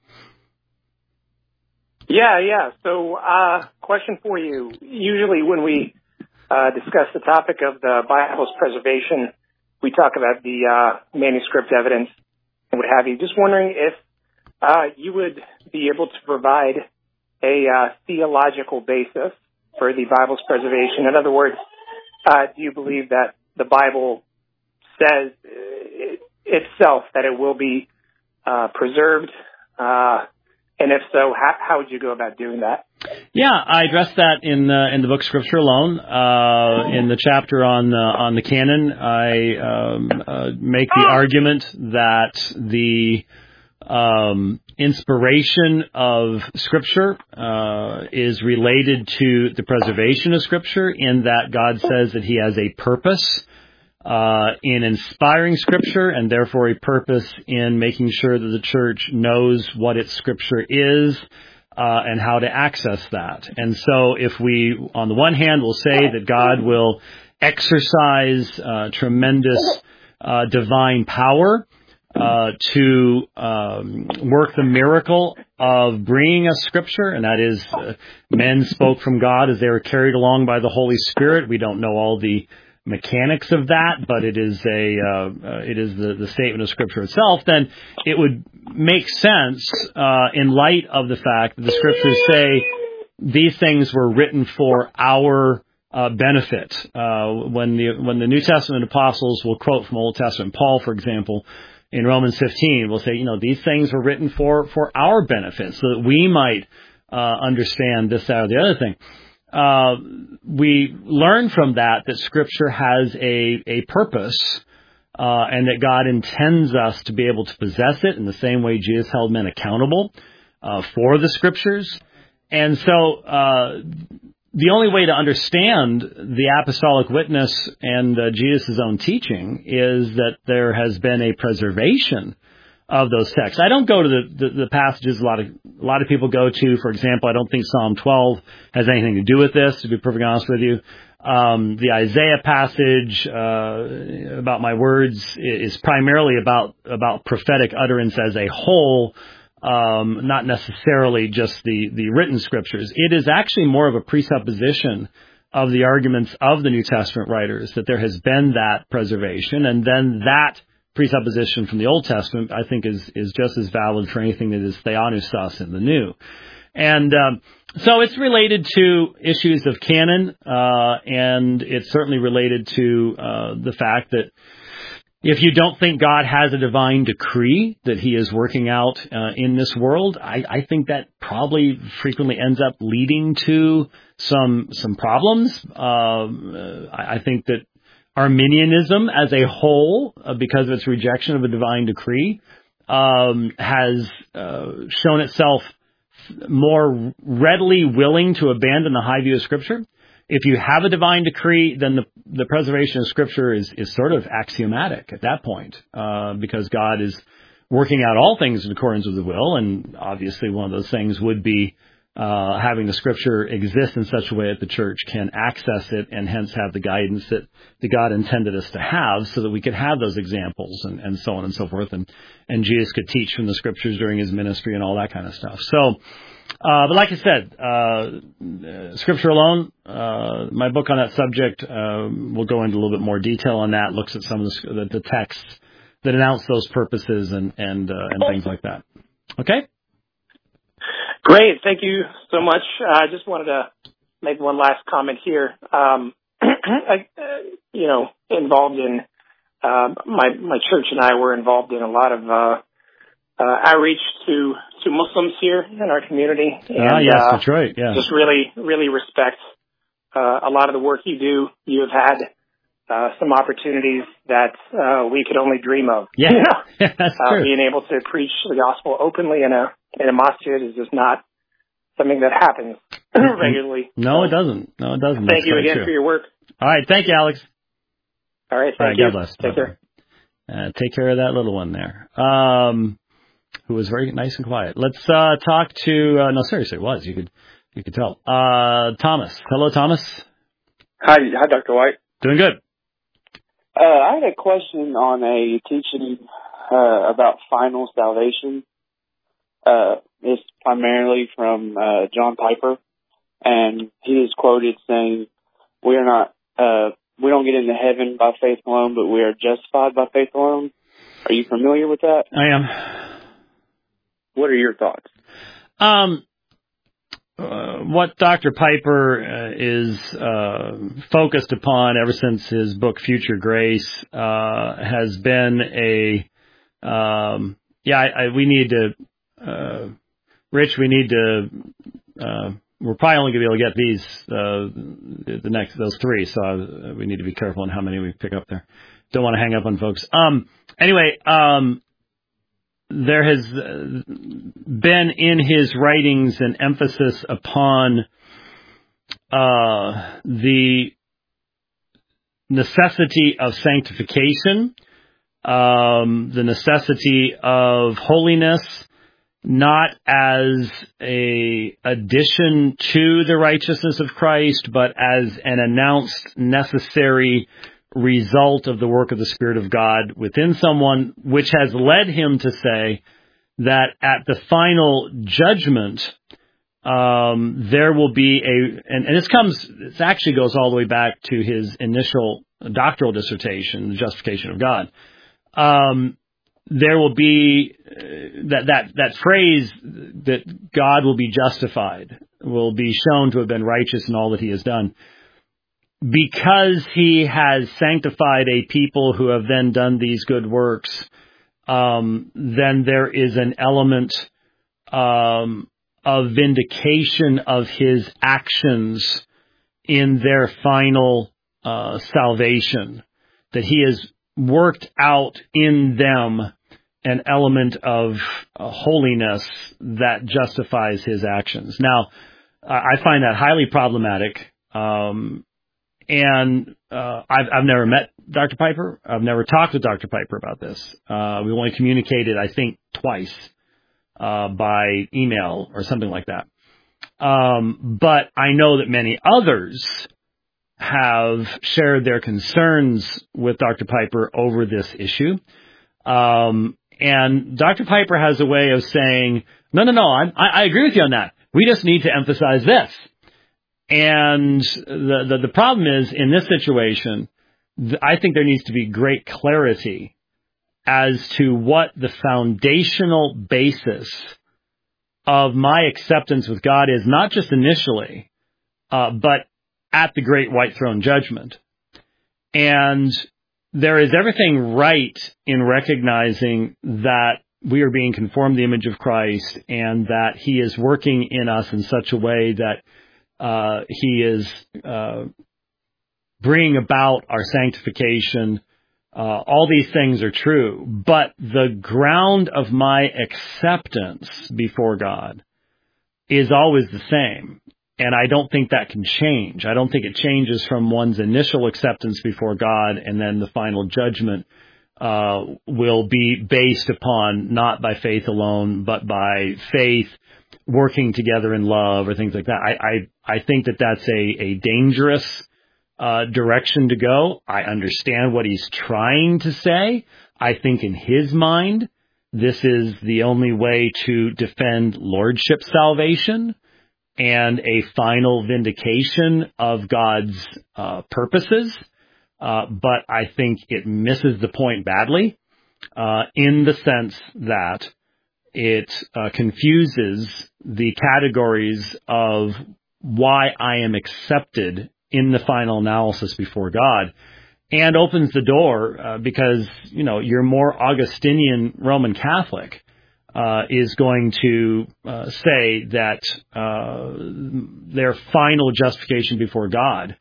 Yeah, yeah. So, uh, question for you. Usually, when we Uh, discuss the topic of the Bible's preservation, we talk about the uh, manuscript evidence and what have you. Just wondering if uh, you would be able to provide a uh, theological basis for the Bible's preservation. In other words, uh, do you believe that the Bible says uh, itself that it will be uh, preserved? Uh, and if so, how, how would you go about doing that? Yeah, I addressed that in the in the book Scripture Alone. Uh, in the chapter on the on the canon, I um, uh, make the argument that the um, inspiration of Scripture uh, is related to the preservation of Scripture, in that God says that He has a purpose uh, in inspiring Scripture, and therefore a purpose in making sure that the church knows what its Scripture is. Uh, and how to access that. And so if we, on the one hand, will say that God will exercise uh, tremendous uh, divine power uh, to um, work the miracle of bringing us Scripture, and that is uh, men spoke from God as they were carried along by the Holy Spirit. We don't know all the mechanics of that, but it is a uh, uh, it is the, the statement of Scripture itself. Then it would make sense uh, in light of the fact that the Scriptures say these things were written for our uh, benefit. Uh, when the when the New Testament apostles will quote from Old Testament, Paul, for example, in Romans fifteen, will say, you know, these things were written for for our benefit, so that we might uh, understand this, that, or the other thing. Uh, we learn from that that Scripture has a, a purpose, uh, and that God intends us to be able to possess it in the same way Jesus held men accountable uh, for the Scriptures. And so uh, the only way to understand the apostolic witness and uh, Jesus' own teaching is that there has been a preservation of those texts. I don't go to the, the, the passages a lot of a lot of people go to. For example, I don't think Psalm twelve has anything to do with this, to be perfectly honest with you. Um, the Isaiah passage uh, about my words is primarily about about prophetic utterance as a whole, um, not necessarily just the, the written Scriptures. It is actually more of a presupposition of the arguments of the New Testament writers that there has been that preservation, and then that presupposition from the Old Testament, I think, is is just as valid for anything that is theopneustos in the New. And um, so it's related to issues of canon, uh, and it's certainly related to uh, the fact that if you don't think God has a divine decree that he is working out uh, in this world, I, I think that probably frequently ends up leading to some some problems. Um, I, I think that Arminianism as a whole, uh, because of its rejection of a divine decree, um, has uh, shown itself more readily willing to abandon the high view of Scripture. If you have a divine decree, then the, the preservation of Scripture is, is sort of axiomatic at that point, uh, because God is working out all things in accordance with the will, and obviously one of those things would be Uh, having the Scripture exist in such a way that the church can access it and hence have the guidance that, that God intended us to have, so that we could have those examples and, and so on and so forth. And, and Jesus could teach from the Scriptures during his ministry and all that kind of stuff. So, uh, but like I said, uh, Scripture alone, uh, my book on that subject, uh, will go into a little bit more detail on that, looks at some of the, the, the texts that announce those purposes and, and, uh, and things like that. Okay? Great. Thank you so much. I uh, just wanted to make one last comment here. Um, I, uh, you know, involved in, uh, my, my church and I were involved in a lot of, uh, uh, outreach to, to Muslims here in our community. And, ah, yes, uh, that's right. Yeah. Just really, really respect, uh, a lot of the work you do. You have had, uh, some opportunities that, uh, we could only dream of. Yeah. You know? Yeah, that's uh, true. Being able to preach the gospel openly in a, in a masjid is just not something that happens regularly. No, so, it doesn't. No, it doesn't. Thank That's you again true. for your work. All right. Thank you, Alex. All right. Thank All right, you. God bless. Take Bye-bye. care. Uh, take care of that little one there, um, who was very nice and quiet. Let's uh, talk to. Uh, no, seriously, it was. You could, you could tell. Uh, Thomas. Hello, Thomas. Hi, hi, Doctor White. Doing good. Uh, I had a question on a teaching uh, about final salvation. Uh, it's primarily from uh, John Piper, and he is quoted saying, "We are not, uh, we don't get into heaven by faith alone, but we are justified by faith alone." Are you familiar with that? I am. What are your thoughts? Um, uh, what Doctor Piper uh, is uh, focused upon ever since his book Future Grace uh, has been a, um, yeah, I, I, we need to, uh, Rich, we need to, uh, we're probably only going to be able to get these, uh, the next, those three, so uh, we need to be careful on how many we pick up there. Don't want to hang up on folks. Um, anyway, um, there has been in his writings an emphasis upon uh, the necessity of sanctification, um, the necessity of holiness, not as a addition to the righteousness of Christ, but as an announced necessary result of the work of the Spirit of God within someone, which has led him to say that at the final judgment, um, there will be a, and, and this comes, this actually goes all the way back to his initial doctoral dissertation, The Justification of God. Um, there will be uh, that, that, that phrase that God will be justified, will be shown to have been righteous in all that he has done. Because he has sanctified a people who have then done these good works, um, then there is an element um, of vindication of his actions in their final uh, salvation, that he has worked out in them an element of uh, holiness that justifies his actions. Now, I find that highly problematic. Um, And uh, I've, I've never met Doctor Piper. I've never talked with Doctor Piper about this. Uh, we only communicated, I think, twice uh, by email or something like that. Um, but I know that many others have shared their concerns with Doctor Piper over this issue. Um, and Doctor Piper has a way of saying, no, no, no, I'm, I, I agree with you on that. We just need to emphasize this. And the, the, the problem is, in this situation, I think there needs to be great clarity as to what the foundational basis of my acceptance with God is, not just initially, uh, but at the great white throne judgment. And there is everything right in recognizing that we are being conformed to the image of Christ and that he is working in us in such a way that Uh, he is uh, bringing about our sanctification. Uh, all these things are true, but the ground of my acceptance before God is always the same, and I don't think that can change. I don't think it changes from one's initial acceptance before God, and then the final judgment uh, will be based upon not by faith alone, but by faith working together in love or things like that. I, I, I think that that's a, a dangerous uh, direction to go. I understand what he's trying to say. I think in his mind, this is the only way to defend lordship salvation and a final vindication of God's uh, purposes. Uh, but I think it misses the point badly uh, in the sense that it uh, confuses the categories of why I am accepted in the final analysis before God, and opens the door uh, because, you know, your more Augustinian Roman Catholic uh, is going to uh, say that uh, their final justification before God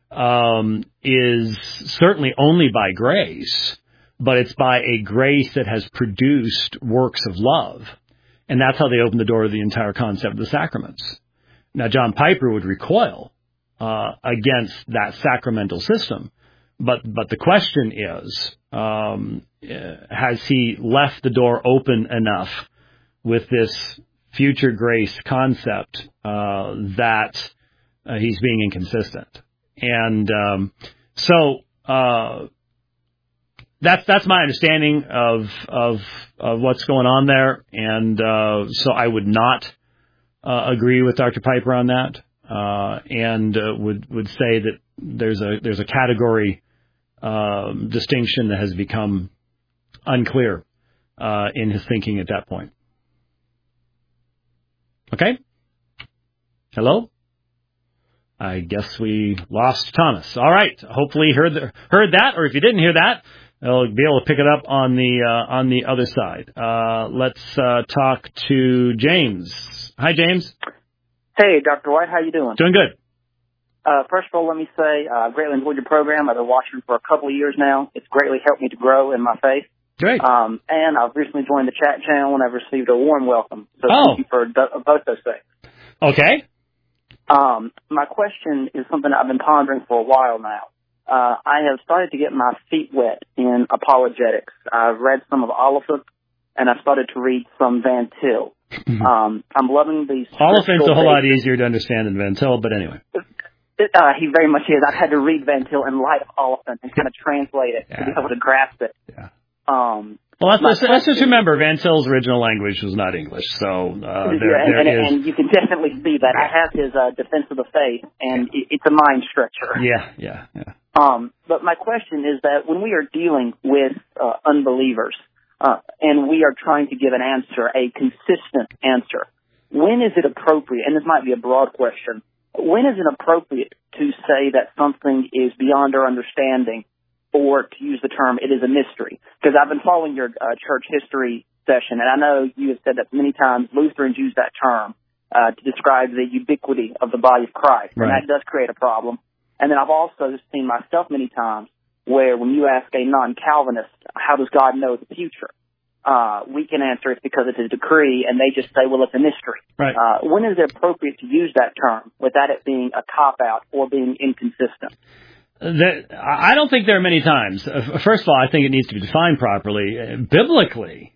um, is certainly only by grace, but it's by a grace that has produced works of love. And that's how they open the door to the entire concept of the sacraments. Now, John Piper would recoil uh, against that sacramental system. But but the question is, um, has he left the door open enough with this future grace concept uh, that uh, he's being inconsistent? And um, so uh, that's that's my understanding of of of what's going on there. And uh, so I would not uh, agree with Doctor Piper on that, uh, and uh, would would say that there's a there's a category Um, distinction that has become unclear uh, in his thinking at that point. Okay? Hello? I guess we lost Thomas. All right. Hopefully you heard the, heard that, or if you didn't hear that, I'll be able to pick it up on the uh, on the other side. Uh, let's uh, talk to James. Hi, James. Hey, Doctor White. How you doing? Doing good. Uh, first of all, let me say uh, I've greatly enjoyed your program. I've been watching for a couple of years now. It's greatly helped me to grow in my faith. Great. Um, and I've recently joined the chat channel, and I've received a warm welcome. So oh. thank you for do- both those things. Okay. Um, my question is something I've been pondering for a while now. Uh, I have started to get my feet wet in apologetics. I've read some of Oliphant, and I've started to read some Van Til. Um, I'm loving these. Oliphant's a whole lot easier to understand than Van Til, but anyway. Uh, he very much is. I've had to read Van Til in light of Oliphant and kind of translate it yeah. to be able to grasp it. Yeah. Um, well, let's, let's, let's just remember Van Til's original language was not English, so uh, there, yeah, and, there and, is... and you can definitely see that. I have his uh, Defense of the Faith, and it, it's a mind stretcher. Yeah, yeah, yeah. Um, but my question is that when we are dealing with uh, unbelievers uh, and we are trying to give an answer, a consistent answer, when is it appropriate, and this might be a broad question, when is it appropriate to say that something is beyond our understanding, or to use the term, it is a mystery? Because I've been following your uh, church history session, and I know you have said that many times Lutherans use that term uh, to describe the ubiquity of the body of Christ, and right. that does create a problem. And then I've also seen myself many times where when you ask a non-Calvinist, how does God know the future? Uh, we can answer it's because it's a decree, and they just say, well, it's a mystery. Right. Uh, when is it appropriate to use that term without it being a cop-out or being inconsistent? There, I don't think there are many times. First of all, I think it needs to be defined properly. Biblically,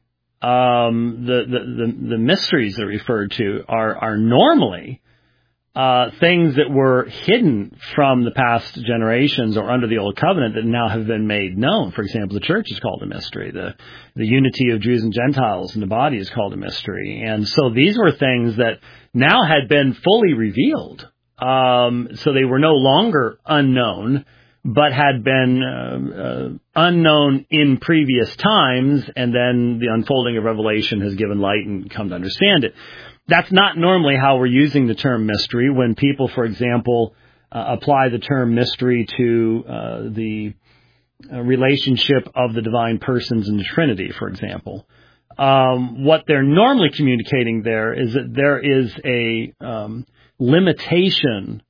um, the, the, the, the mysteries that are referred to are, are normally uh, things that were hidden from the past generations or under the Old Covenant that now have been made known. For example, the church is called a mystery. The, the unity of Jews and Gentiles in the body is called a mystery. And so these were things that now had been fully revealed. Um, so they were no longer unknown, but had been uh, uh, unknown in previous times, and then the unfolding of Revelation has given light and come to understand it. That's not normally how we're using the term mystery. When people, for example, uh, apply the term mystery to uh, the uh, relationship of the divine persons in the Trinity, for example, um, what they're normally communicating there is that there is a um, limitation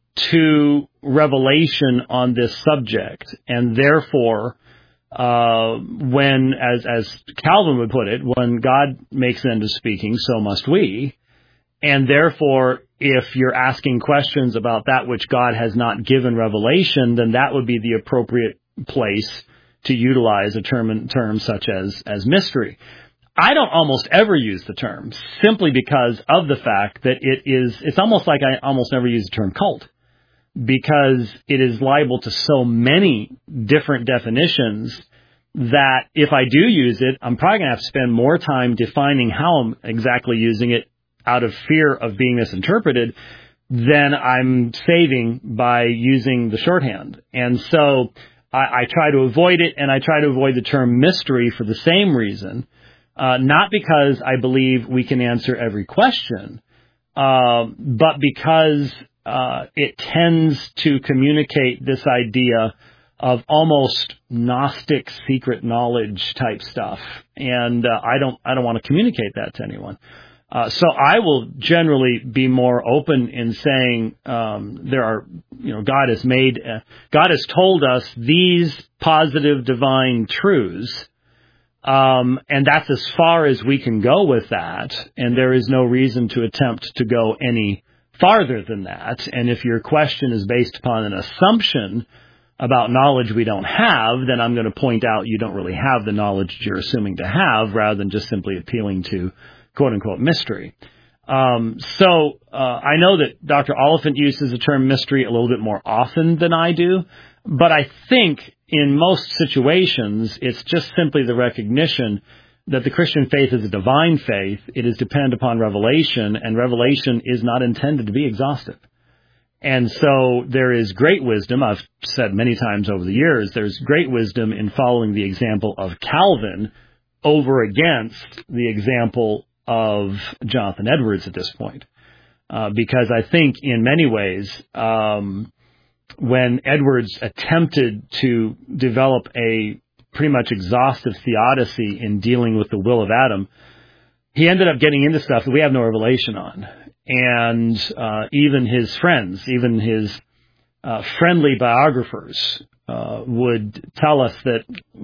to revelation on this subject, and therefore, uh, when, as, as Calvin would put it, when God makes an end of speaking, so must we. And therefore, if you're asking questions about that which God has not given revelation, then that would be the appropriate place to utilize a term, term such as, as mystery. I don't almost ever use the term simply because of the fact that it is, it's almost like I almost never use the term cult, because it is liable to so many different definitions that if I do use it, I'm probably going to have to spend more time defining how I'm exactly using it out of fear of being misinterpreted than I'm saving by using the shorthand. And so I, I try to avoid it, and I try to avoid the term mystery for the same reason, uh, not because I believe we can answer every question, uh, but because Uh, it tends to communicate this idea of almost Gnostic secret knowledge type stuff, and uh, I don't I don't want to communicate that to anyone. Uh, so I will generally be more open in saying um, there are, you know, God has made uh, God has told us these positive divine truths, um, and that's as far as we can go with that, and there is no reason to attempt to go any farther than that. And if your question is based upon an assumption about knowledge we don't have, then I'm going to point out you don't really have the knowledge you're assuming to have, rather than just simply appealing to quote-unquote mystery. Um, so uh, I know that Doctor Oliphant uses the term mystery a little bit more often than I do, but I think in most situations it's just simply the recognition that the Christian faith is a divine faith. It is dependent upon revelation, and revelation is not intended to be exhaustive. And so there is great wisdom. I've said many times over the years, there's great wisdom in following the example of Calvin over against the example of Jonathan Edwards at this point. Uh, because I think in many ways, um, when Edwards attempted to develop a pretty much exhaustive theodicy in dealing with the will of Adam, he ended up getting into stuff that we have no revelation on. And uh, even his friends, even his uh, friendly biographers uh, would tell us that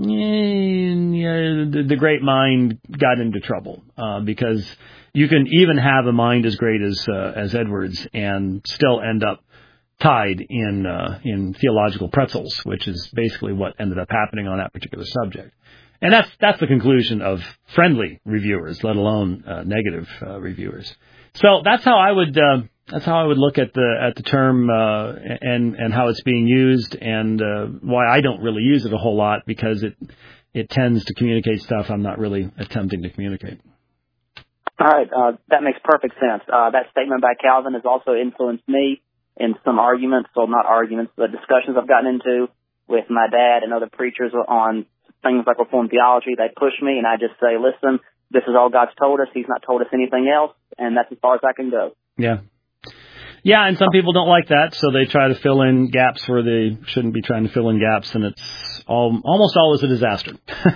eh, the, the great mind got into trouble uh, because you can even have a mind as great as uh, as Edwards and still end up tied in uh, in theological pretzels, which is basically what ended up happening on that particular subject. And that's that's the conclusion of friendly reviewers, let alone uh, negative uh, reviewers. So that's how I would uh, that's how I would look at the at the term uh, and and how it's being used, and uh, why I don't really use it a whole lot, because it it tends to communicate stuff I'm not really attempting to communicate. All right, uh, that makes perfect sense. Uh, that statement by Calvin has also influenced me in some arguments, well, not arguments, but discussions I've gotten into with my dad and other preachers on things like Reformed theology. They push me, and I just say, listen, this is all God's told us. He's not told us anything else, and that's as far as I can go. Yeah. Yeah, and some people don't like that, so they try to fill in gaps where they shouldn't be trying to fill in gaps, and it's all, almost always a disaster.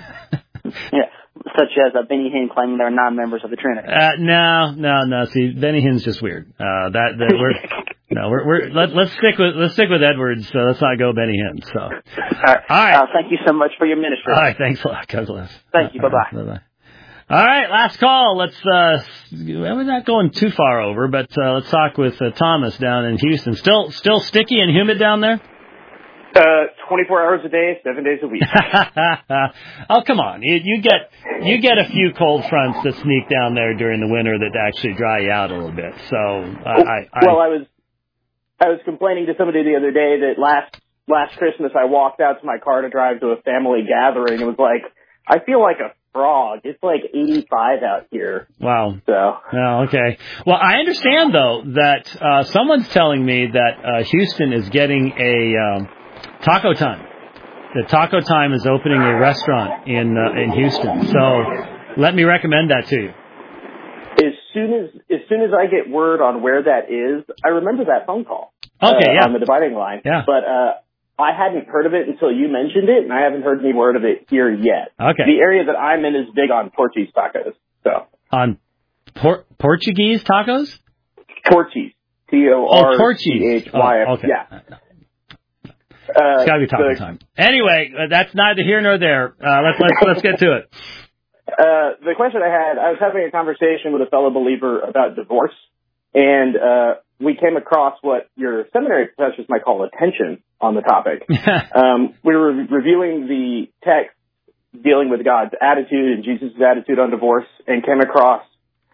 Yeah. Such as uh, Benny Hinn claiming they're non-members of the Trinity. Uh, no, no, no. See, Benny Hinn's just weird. Uh, that, that we're no, we're, we're let, let's stick with let's stick with Edwards. So let's not go Benny Hinn. So, all right. All right. Uh, thank you so much for your ministry. All right. Thanks a lot. God bless. Thank you. Bye bye. Bye bye. All right. Last call. Let's. Uh, we're not going too far over, but uh, let's talk with uh, Thomas down in Houston. Still, still sticky and humid down there. Uh, twenty-four hours a day, seven days a week. Oh, come on. You, you get you get a few cold fronts that sneak down there during the winter that actually dry you out a little bit. So, uh, I, I... Well, I was I was complaining to somebody the other day that last last Christmas I walked out to my car to drive to a family gathering. It was like, I feel like a frog. It's like eighty-five out here. Wow. So. Oh, okay. Well, I understand, though, that uh, someone's telling me that uh, Houston is getting a... Um, Taco Time. The Taco Time is opening a restaurant in uh, in Houston. So let me recommend that to you. As soon as as soon as I get word on where that is, I remember that phone call. Okay, uh, yeah. On the dividing line. Yeah. But uh, I hadn't heard of it until you mentioned it, and I haven't heard any word of it here yet. Okay. The area that I'm in is big on Portuguese tacos. So. On por- Portuguese tacos? Torchy's. T O R C H Y. Oh, okay. Yeah. Uh, it's got to be taco time. Anyway, uh, that's neither here nor there. Uh, let's let's let's get to it. Uh, the question I had, I was having a conversation with a fellow believer about divorce, and uh, we came across what your seminary professors might call attention on the topic. um, we were re- reviewing the text dealing with God's attitude and Jesus' attitude on divorce, and came across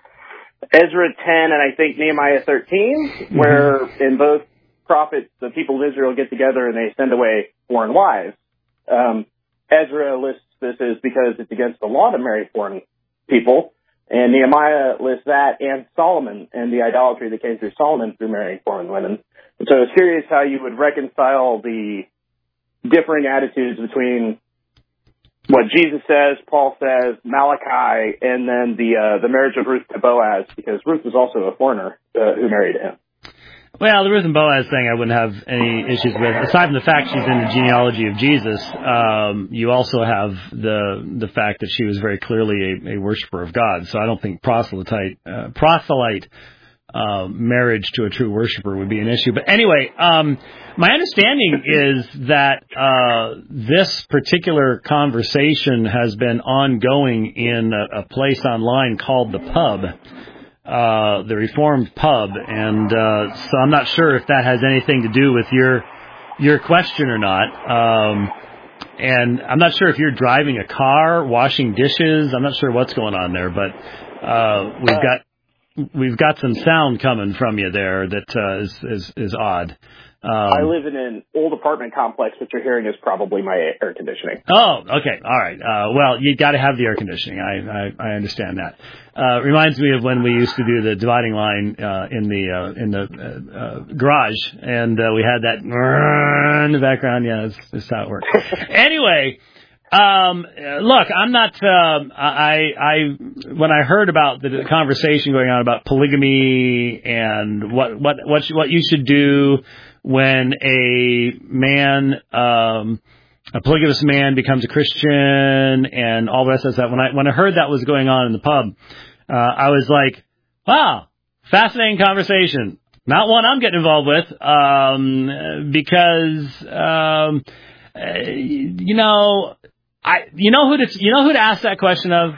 Ezra ten and I think Nehemiah thirteen, where in both prophets, the people of Israel get together and they send away foreign wives. Um, Ezra lists this as because it's against the law to marry foreign people, and Nehemiah lists that and Solomon and the idolatry that came through Solomon through marrying foreign women. And so I was curious how you would reconcile the differing attitudes between what Jesus says, Paul says, Malachi, and then the uh, the marriage of Ruth to Boaz, because Ruth was also a foreigner uh, who married him. Well, the Ruth and Boaz thing I wouldn't have any issues with. Aside from the fact she's in the genealogy of Jesus, um, you also have the the fact that she was very clearly a, a worshiper of God. So I don't think proselyte uh, proselyte uh, marriage to a true worshiper would be an issue. But anyway, um, my understanding is that uh, this particular conversation has been ongoing in a, a place online called The Pub. Uh, the Reformed Pub, and uh, so I'm not sure if that has anything to do with your your question or not. Um, and I'm not sure if you're driving a car, washing dishes. I'm not sure what's going on there, but uh, we've got we've got some sound coming from you there that uh, is, is is odd. Um, I live in an old apartment complex. What you're hearing is probably my air conditioning. Oh, okay. All right. Uh, well, you got to have the air conditioning. I, I, I understand that. Uh, reminds me of when we used to do the dividing line, uh, in the, uh, in the, uh, uh, garage, and, uh, we had that in the background. Yeah, that's, that's how it works. Anyway, um, look, I'm not, um, I, I, when I heard about the conversation going on about polygamy and what, what, what, you, what you should do when a man, um, a polygamous man becomes a Christian and all the rest of that, when I, when I heard that was going on in the pub, uh, I was like, wow, fascinating conversation. Not one I'm getting involved with, um, because, um, uh, you know, I, you know who to, you know who to ask that question of?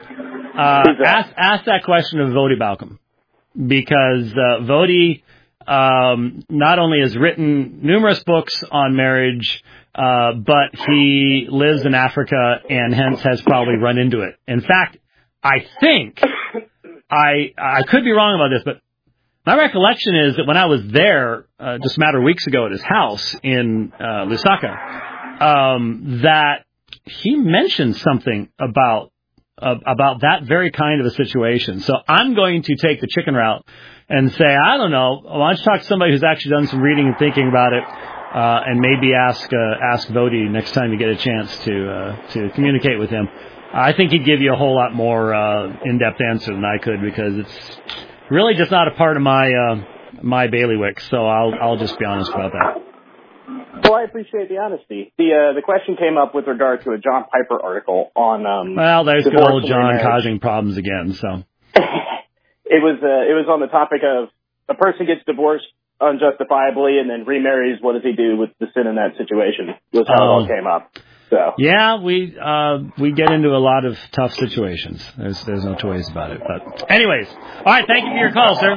Uh, ask, ask that question of Voddie Baucham, because, uh, Voddie, um, not only has written numerous books on marriage, uh, but he lives in Africa and hence has probably run into it. In fact, I think, I I could be wrong about this, but my recollection is that when I was there uh, just a matter of weeks ago at his house in uh, Lusaka, um, that he mentioned something about uh, about that very kind of a situation. So I'm going to take the chicken route and say, I don't know, why don't you talk to somebody who's actually done some reading and thinking about it, uh, and maybe ask uh, ask Vodi next time you get a chance to uh, to communicate with him. I think he'd give you a whole lot more uh, in-depth answer than I could, because it's really just not a part of my uh, my bailiwick. So I'll I'll just be honest about that. Well, I appreciate the honesty. The uh, the question came up with regard to a John Piper article on. Um, well, there's good old John causing problems again. So it was uh, it was on the topic of a person gets divorced unjustifiably and then remarries. What does he do with the sin in that situation? Was how oh. it all came up. So yeah, we uh, we get into a lot of tough situations. There's there's no two ways about it. But anyways, all right. Thank you for your call, sir.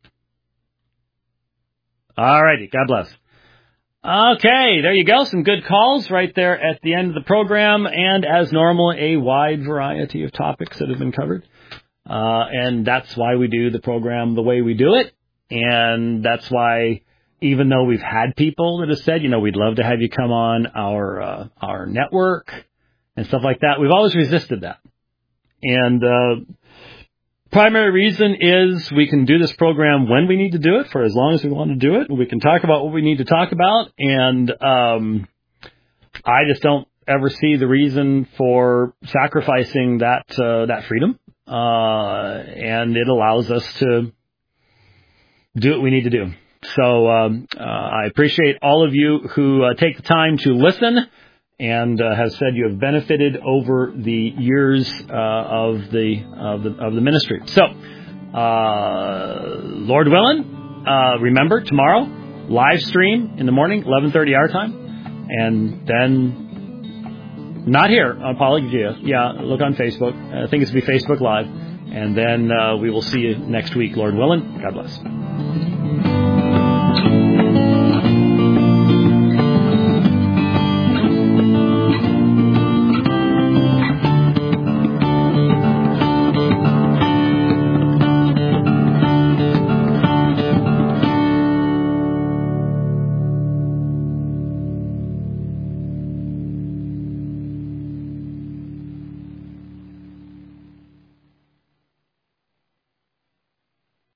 All righty. God bless. Okay, there you go. Some good calls right there at the end of the program. And as normal, a wide variety of topics that have been covered. Uh, and that's why we do the program the way we do it. And that's why, even though we've had people that have said, you know, we'd love to have you come on our uh, our network and stuff like that, we've always resisted that. And uh primary reason is we can do this program when we need to do it, for as long as we want to do it. We can talk about what we need to talk about, and um, I just don't ever see the reason for sacrificing that uh, that freedom, uh, and it allows us to do what we need to do. So um, uh, I appreciate all of you who uh, take the time to listen, and uh, have said you have benefited over the years uh, of the of the of the ministry. So, uh, Lord willing, uh, remember tomorrow live stream in the morning, eleven thirty our time, and then not here on Apologia. Yeah, look on Facebook. I think it's be Facebook Live, and then uh, we will see you next week, Lord willing. God bless.